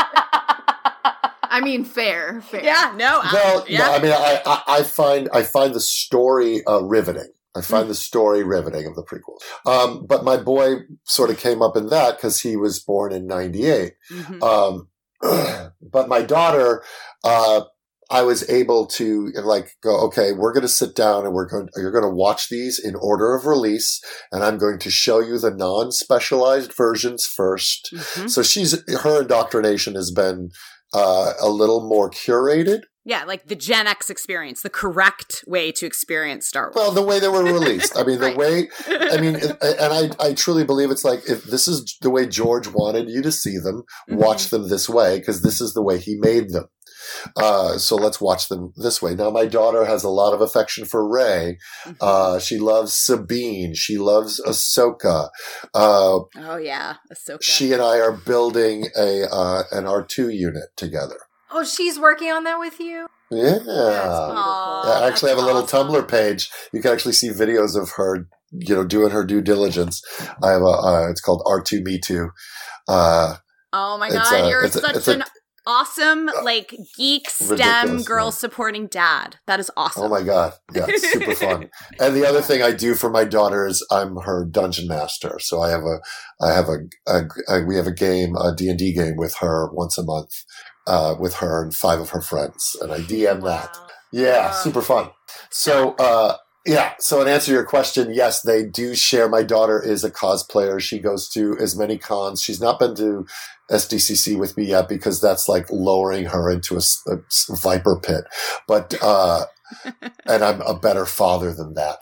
I mean, fair, fair. Yeah, no. Well, I, yeah. no, I mean, I, I, I find I find the story uh, riveting. I find mm-hmm. the story riveting of the prequels. Um, but my boy sort of came up in that because he was born in ninety-eight. Mm-hmm. Um, but my daughter, uh, I was able to like go, okay, we're going to sit down and we're going, you're going to watch these in order of release. And I'm going to show you the non-specialized versions first. Mm-hmm. So she's, her indoctrination has been, uh, a little more curated. Yeah. Like the Gen X experience, the correct way to experience Star Wars. Well, the way they were released. I mean, the right. way, I mean, and I, I truly believe it's like, if this is the way George wanted you to see them, mm-hmm. watch them this way, because this is the way he made them. Uh, so let's watch them this way. Now, my daughter has a lot of affection for Rey. Mm-hmm. Uh, she loves Sabine. She loves Ahsoka. Uh, oh yeah, Ahsoka. She and I are building a, uh, an R two unit together. Oh, she's working on that with you? Yeah. That's Aww, I actually have a little awesome. Tumblr page. You can actually see videos of her you know, doing her due diligence. I have a, uh, it's called R two Me Too. Uh, oh my it's God, a- you're it's a- such it's a- an awesome, like, geek STEM Ridiculous, girl yeah. supporting dad. That is awesome. Oh my God. Yeah, it's super fun. And the other thing I do for my daughter is I'm her dungeon master. So I have a, I have a, a, a we have a game, a D and D game with her once a month, uh, with her and five of her friends. And I D M that. Wow. Yeah, Wow. super fun. So, uh, yeah. So in answer to your question, yes, they do share. My daughter is a cosplayer. She goes to as many cons. She's not been to S D C C with me yet because that's like lowering her into a, s- a s- viper pit. But, uh, and I'm a better father than that.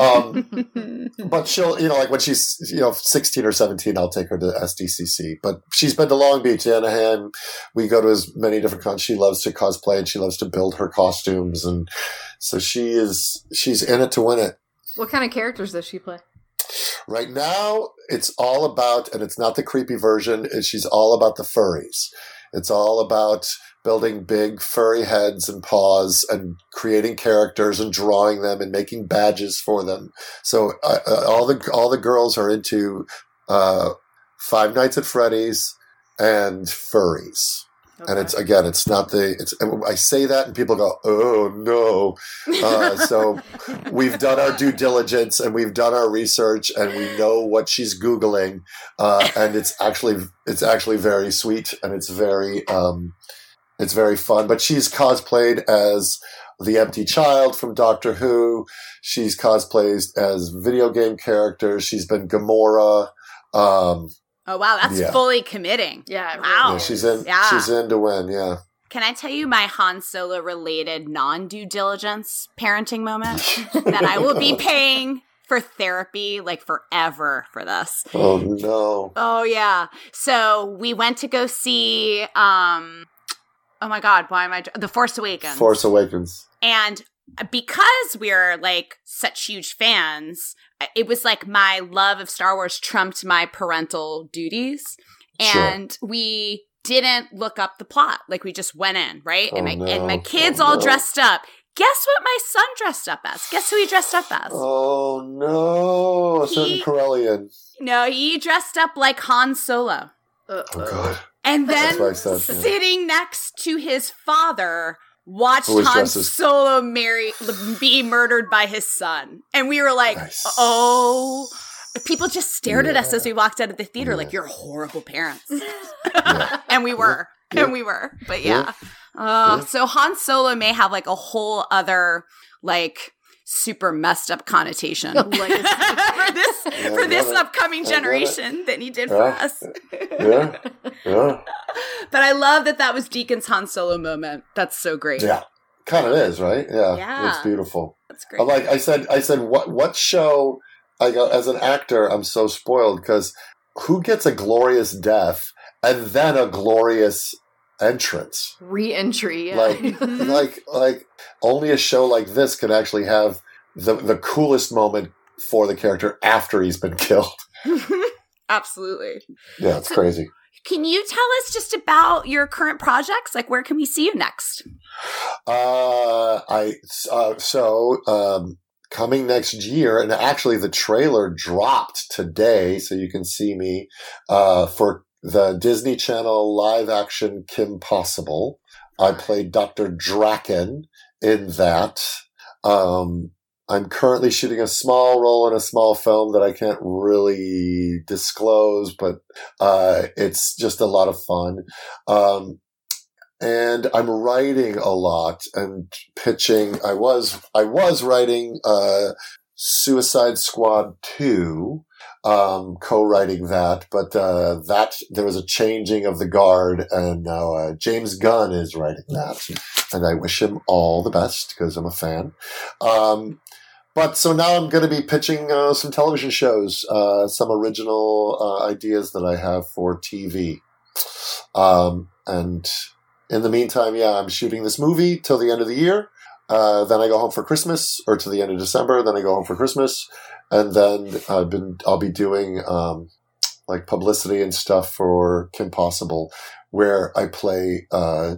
Um, but she'll, you know, like when she's, you know, sixteen or seventeen, I'll take her to S D C C. But she's been to Long Beach, Anaheim. We go to as many different cons. She loves to cosplay and she loves to build her costumes. And so she is, she's in it to win it. What kind of characters does she play? Right now, it's all about, and it's not the creepy version, is she's all about the furries. It's all about building big furry heads and paws and creating characters and drawing them and making badges for them. So uh, uh, all the all the girls are into uh, Five Nights at Freddy's and furries. Okay. And it's, again, it's not the, it's, I say that and people go, oh no. Uh, so we've done our due diligence and we've done our research and we know what she's Googling. Uh, and it's actually, it's actually very sweet and it's very, um, it's very fun. But she's cosplayed as the Empty Child from Doctor Who. She's cosplayed as video game characters. She's been Gamora. Um, Oh wow, that's Yeah. fully committing. Yeah, it really Wow. yeah, she's in, Yeah. she's in to win. Yeah. Can I tell you my Han Solo related non due diligence parenting moment that I will be paying for therapy like forever for this? Oh no. Oh yeah. So we went to go see um oh my god, why am I The Force Awakens. Force Awakens. And because we're like such huge fans, it was like my love of Star Wars trumped my parental duties. Sure. And we didn't look up the plot. Like we just went in, right? Oh, and my no. and my kids Oh, all no. dressed up. Guess what my son dressed up as? Guess who he dressed up as? Oh no, a certain He- Corellian. No, he dressed up like Han Solo. Uh, Oh god. And That's then what I said, yeah. sitting next to his father, watched Who was Han dressed as- Solo marry, be murdered by his son. And we were like, Nice. oh. People just stared at us Yeah. as we walked out of the theater Yeah. like, you're horrible parents. Yeah. And we were. Yeah. And we were. But Yeah. yeah. Uh, Yeah. So Han Solo may have like a whole other, like, super messed up connotation Like- for this, Yeah, for I this get it. upcoming I get it. generation than he did for Yeah. us. Yeah. Yeah. But I love that that was Deacon's Han Solo moment. That's so great. Yeah. Kind of is, right? Yeah. Yeah. It's beautiful. That's great. I'm like I said I said what what show I go as an actor I'm so spoiled because who gets a glorious death and then a glorious entrance? Re-entry. Yeah. Like like like only a show like this can actually have the the coolest moment for the character after he's been killed. Absolutely. Yeah, it's crazy. Can you tell us just about your current projects? Like, where can we see you next? Uh, I uh, so um, coming next year, and actually the trailer dropped today, so you can see me uh, for the Disney Channel live action Kim Possible. I played Doctor Draken in that. Um, I'm currently shooting a small role in a small film that I can't really disclose, but uh, it's just a lot of fun. Um, and I'm writing a lot and pitching. I was I was writing uh, Suicide Squad two, um, co-writing that, but uh, that there was a changing of the guard, and now uh, James Gunn is writing that, and I wish him all the best because I'm a fan. Um, But so now I'm going to be pitching uh, some television shows, uh, some original uh, ideas that I have for T V. Um, and in the meantime, yeah, I'm shooting this movie till the end of the year. Uh, then I go home for Christmas, or to the end of December. Then I go home for Christmas, and then I've been I'll be doing um, like publicity and stuff for Kim Possible, where I play uh,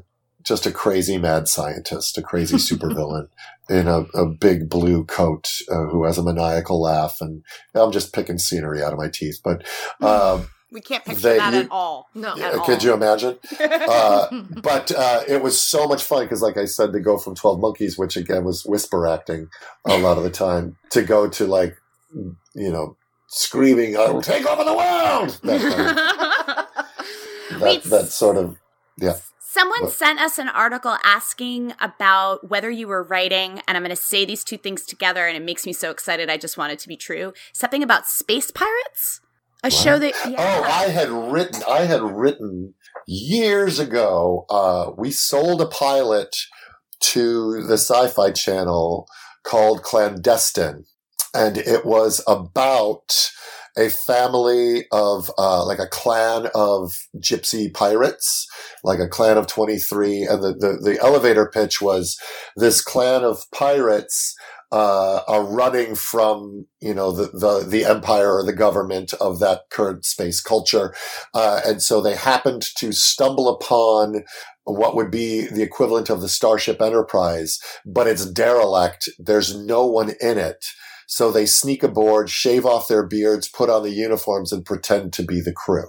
just a crazy mad scientist, a crazy supervillain in a, a big blue coat uh, who has a maniacal laugh. And I'm just picking scenery out of my teeth, but um, we can't picture they, that you, at all. No, at uh, all. Could you imagine? uh, but uh, it was so much fun because, like I said, to go from twelve Monkeys, which again was whisper acting a lot of the time, to go to like, you know, screaming, "I will take over the world!" That kind of, that, Wait, that sort of, yeah. Someone What? sent us an article asking about whether you were writing, and I'm going to say these two things together, and it makes me so excited. I just want it to be true. Something about space pirates, a What? show that. Yeah. Oh, I had written, I had written years ago. Uh, we sold a pilot to the Sci-Fi Channel called Clandestine, and it was about a family of, uh, like a clan of gypsy pirates, like a clan of twenty-three. And the, the, the elevator pitch was this clan of pirates, uh, are running from, you know, the, the, the empire or the government of that current space culture. Uh, and so they happened to stumble upon what would be the equivalent of the Starship Enterprise, but it's derelict. There's no one in it. So they sneak aboard, shave off their beards, put on the uniforms, and pretend to be the crew.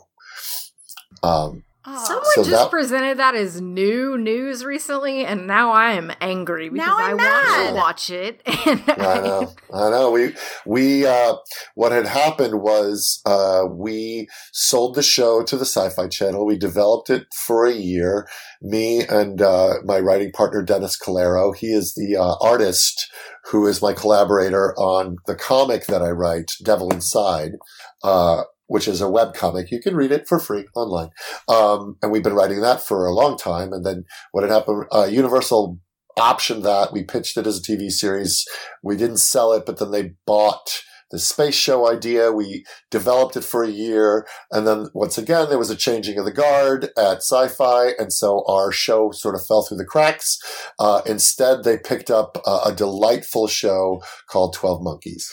Um, Someone So just that- presented that as new news recently, and now I am angry because Now I I'm want mad. to watch it. And I know, I know. We, we, uh, what had happened was, uh, we sold the show to the Sci-Fi Channel. We developed it for a year. Me and, uh, my writing partner, Dennis Calero. He is the, uh, artist who is my collaborator on the comic that I write, Devil Inside, uh, which is a webcomic. You can read it for free online. Um, and we've been writing that for a long time. And then what had happened, uh, Universal optioned that. We pitched it as a T V series. We didn't sell it, but then they bought the space show idea. We developed it for a year. And then once again, there was a changing of the guard at Sci-Fi. And so our show sort of fell through the cracks. Uh, instead, they picked up uh, a delightful show called twelve Monkeys.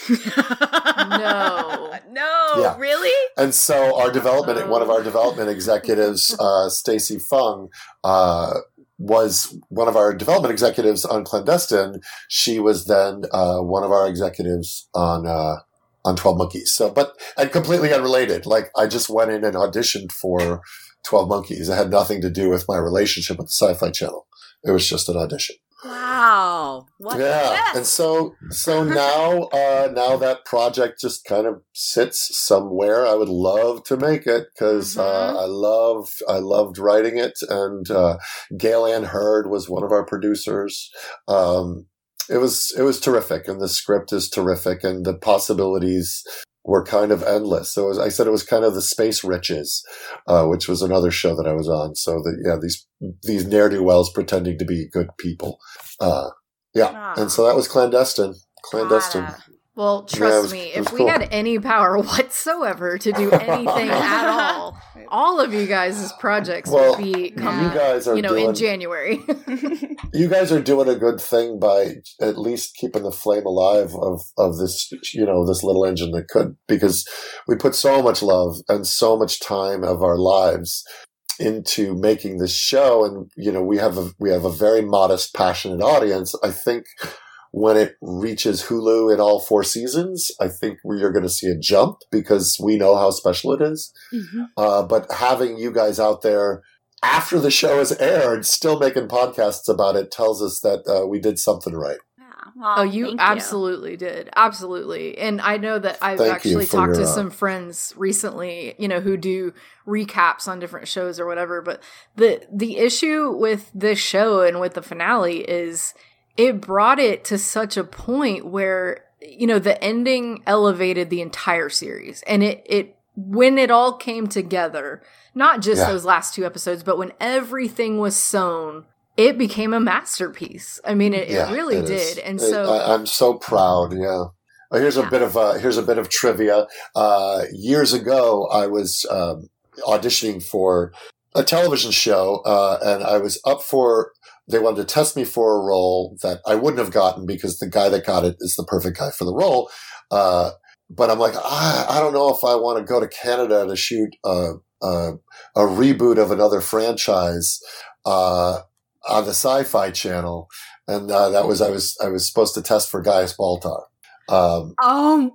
no. No, Yeah. really? And so our development, one of our development executives, uh, Stacy Fung, uh, was one of our development executives on Clandestine. She was then, uh, one of our executives on, uh, on twelve Monkeys. So, but, and completely unrelated. Like, I just went in and auditioned for twelve Monkeys. It had nothing to do with my relationship with the Sci-Fi Channel. It was just an audition. Wow. What? Yeah, Yes. and so so now uh, now that project just kind of sits somewhere. I would love to make it because Mhm. uh, I love I loved writing it, and uh, Gail Ann Hurd was one of our producers. Um, it was it was terrific, and the script is terrific, and the possibilities were kind of endless. So it was, I said it was kind of the Space Riches, uh, which was another show that I was on. So that yeah, these these ne'er do wells pretending to be good people. Uh, yeah, Ah. and so that was Clandestine. Clandestine. Got it. Well, Yeah, trust it was- me, it was if we cool. had any power whatsoever to do anything at all, all of you guys' projects Well, would be coming, you guys are you know, doing in January. you guys are doing a good thing by at least keeping the flame alive of, of this, you know, this little engine that could, because we put so much love and so much time of our lives into making this show. And, you know, we have a, we have a very modest, passionate audience. I think when it reaches Hulu in all four seasons, I think we are going to see a jump because we know how special it is. Mhm. Uh, but having you guys out there after the show is aired, still making podcasts about it, tells us that uh, we did something right. Yeah. Well, Oh, you thank absolutely did. Absolutely. And I know that I've Thank you actually for talked your, to uh, some friends recently, you know, who do recaps on different shows or whatever. But the the issue with this show and with the finale is it brought it to such a point where, you know, the ending elevated the entire series. And it, it when it all came together, not just Yeah. those last two episodes, but when everything was sewn, it became a masterpiece. I mean, it, Yeah, it really it is. did. And It- so I, I'm so proud. Yeah. Uh, Here's a Yeah. bit of uh, here's a bit of trivia. Uh, years ago, I was um, auditioning for a television show, uh, and I was up for. They wanted to test me for a role that I wouldn't have gotten because the guy that got it is the perfect guy for the role. Uh, but I'm like, I, I don't know if I want to go to Canada to shoot a, a, a reboot of another franchise. Uh, on the Sci-Fi Channel, and uh, that was I was I was supposed to test for Gaius Baltar. Um, oh,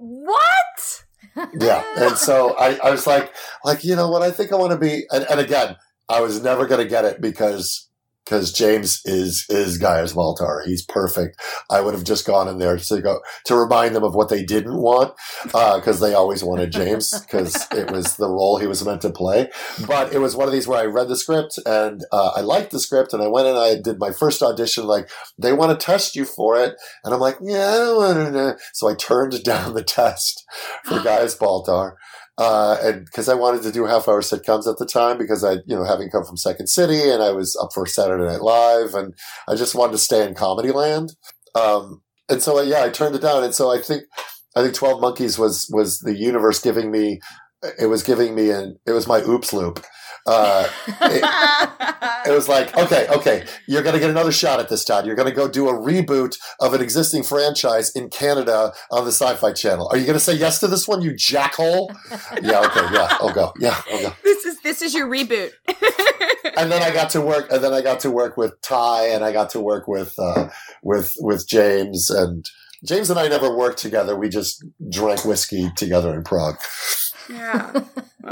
what? yeah, and so I, I was like, like you know what? I think I want to be. And, and again, I was never going to get it because because James is is Gaius Baltar. He's perfect. I would have just gone in there to go to remind them of what they didn't want, because uh, they always wanted James because it was the role he was meant to play. But it was one of these where I read the script and uh, I liked the script, and I went and I did my first audition. Like, they want to test you for it, and I'm like, yeah, I don't want to. So I turned down the test for Gaius Baltar. Uh, and because I wanted to do half-hour sitcoms at the time, because I, you know, having come from Second City, and I was up for Saturday Night Live, and I just wanted to stay in comedy land. Um, and so, yeah, I turned it down. And so I think, I think twelve Monkeys was was the universe giving me, it was giving me an, it was my oops loop. Uh, it, it was like, okay, okay, you're going to get another shot at this, Todd. You're going to go do a reboot of an existing franchise in Canada on the Sci-Fi Channel. Are you going to say yes to this one, you jackhole? Yeah, okay, yeah, I'll go. Yeah, I'll go. This is this is your reboot. And then I got to work, and then I got to work with Ty, and I got to work with uh, with with James, and James and I never worked together. We just drank whiskey together in Prague. Yeah.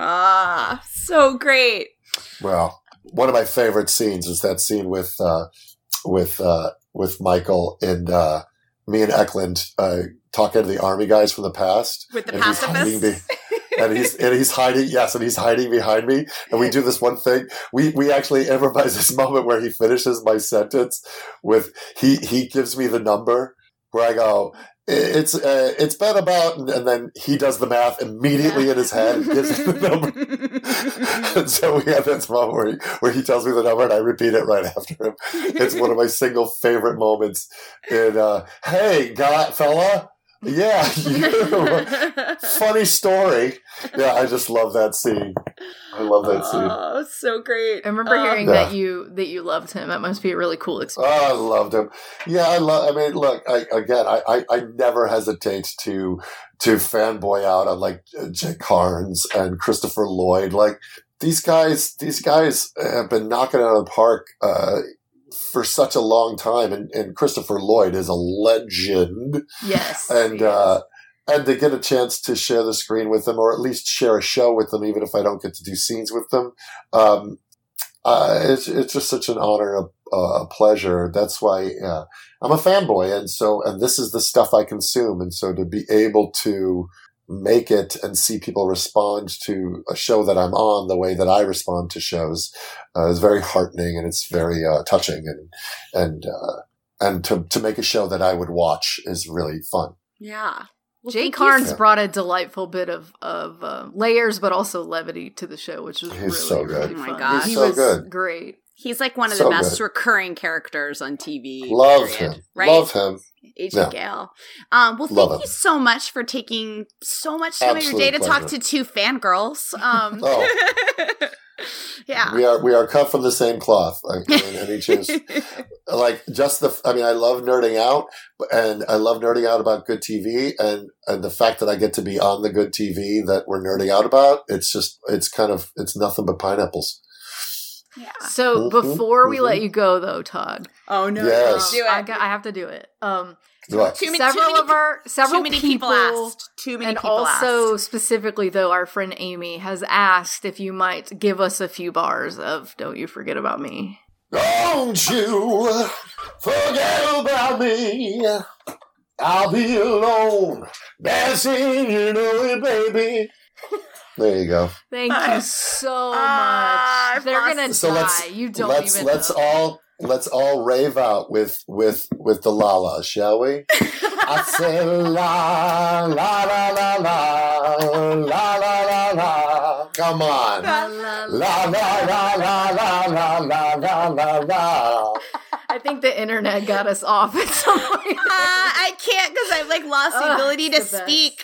Ah, so great. Well, one of my favorite scenes was that scene with uh, with uh, with Michael and uh, me and Eklund uh, talking to the army guys from the past. With the and he's hiding pacifists. be- and he's and he's hiding. Yes, and he's hiding behind me. And we do this one thing. We we actually improvise this moment where he finishes my sentence with he he gives me the number where I go, It's uh, it's been about, and then he does the math immediately yeah. in his head and gives me the number. And so we have this moment where he, where he tells me the number and I repeat it right after him. It's one of my single favorite moments in, uh, hey, guy, fella. Yeah. Funny story. Yeah, I just love that scene. I love that scene. Oh, so great. I remember um, hearing yeah. that you that you loved him. That must be a really cool experience. Oh, I loved him. Yeah, I love. I mean, look. I, again, I, I, I never hesitate to to fanboy out on like Jake Carnes and Christopher Lloyd. Like these guys, these guys have been knocking it out of the park uh, for such a long time, and, and Christopher Lloyd is a legend. Yes, and. yes. Uh, And to get a chance to share the screen with them, or at least share a show with them, even if I don't get to do scenes with them, um, uh, it's it's just such an honor, a, a pleasure. That's why uh, I'm a fanboy, and so and this is the stuff I consume, and so to be able to make it and see people respond to a show that I'm on the way that I respond to shows uh, is very heartening, and it's very uh, touching, and and uh, and to to make a show that I would watch is really fun. Yeah. Well, Jay Carnes brought a delightful bit of of uh, layers, but also levity to the show, which was He's really, so good. really Oh my fun. gosh. He He's so was good. great. He's like one of So the best good. recurring characters on T V. Love period, him. Right? Love him. Agent Yeah. Gale. Um, well, Love thank him. you so much for taking so much time of your Absolute day to talk pleasure. to two fangirls. Um, Oh. yeah. We are we are cut from the same cloth. I mean, any chance, like just the. I mean, I love nerding out, and I love nerding out about good T V, and and the fact that I get to be on the good T V that we're nerding out about. It's just it's kind of it's nothing but pineapples. Yeah. So Mhm, before we mhm. let you go, though, Todd, Oh no! Yes. Do it. I, got, I have to do it. Um, Right. Too many, several too many, of our several too many people, asked. Too many and people also asked. specifically though, our friend Amy has asked if you might give us a few bars of "Don't You Forget About Me." Don't you forget about me. I'll be alone, dancing, you know it, baby. There you go. Thank you so Ah, much. I've They're lost- gonna So die. let's you don't let's even let's know. all let's all rave out with with with the la la, shall we? I said la la la la la la la la la. Come on. La, la, la. La la la la la la la la la la. I think the internet got us off at some point. Uh, I can't because I've like lost the Ugh, ability to it's the best. speak.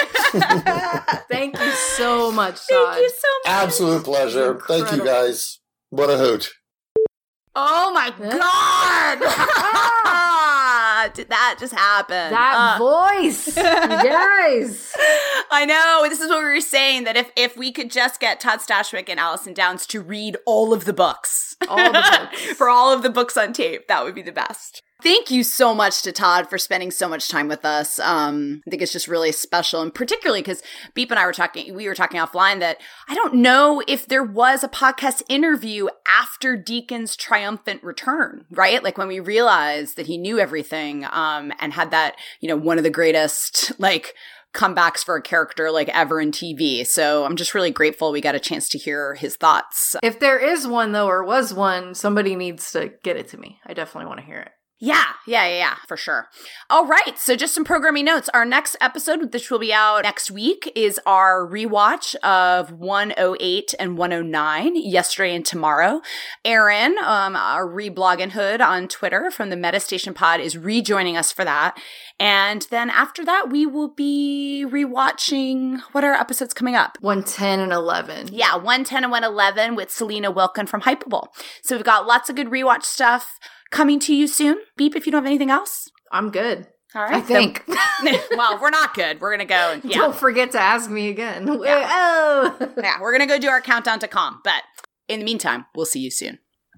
Thank you so much, Todd. Thank you so much. Absolute pleasure. Thank you Incredible. guys. What a hoot. Oh my Yeah. god! did that just happen? That uh, voice, you guys. I know. This is what we were saying, that if, if we could just get Todd Stashwick and Allison Downs to read all of the books. All the books. For all of the books on tape, that would be the best. Thank you so much to Todd for spending so much time with us. Um, I think it's just really special, and particularly because Beep and I were talking, we were talking offline that I don't know if there was a podcast interview after Deacon's triumphant return, right? Like when we realized that he knew everything, um, and had that, you know, one of the greatest, like, comebacks for a character like ever in T V. So I'm just really grateful we got a chance to hear his thoughts. If there is one, though, or was one, somebody needs to get it to me. I definitely want to hear it. Yeah, yeah, yeah, yeah, for sure. All right, so just some programming notes. Our next episode, which will be out next week, is our rewatch of one oh eight and one oh nine, Yesterday and Tomorrow. Erin, um, our reblogging hood on Twitter from the Metastation Pod, is rejoining us for that. And then after that, we will be rewatching, what are episodes coming up? one ten and eleven. Yeah, one ten and one eleven with Selena Wilkin from Hypable. So we've got lots of good rewatch stuff coming to you soon. Beep, if you don't have anything else. I'm good. All right. I think. Then, well, we're not good. We're going to go. And, yeah. Don't forget to ask me again. Yeah. Oh. Yeah, we're going to go do our countdown to calm. But in the meantime, we'll see you soon.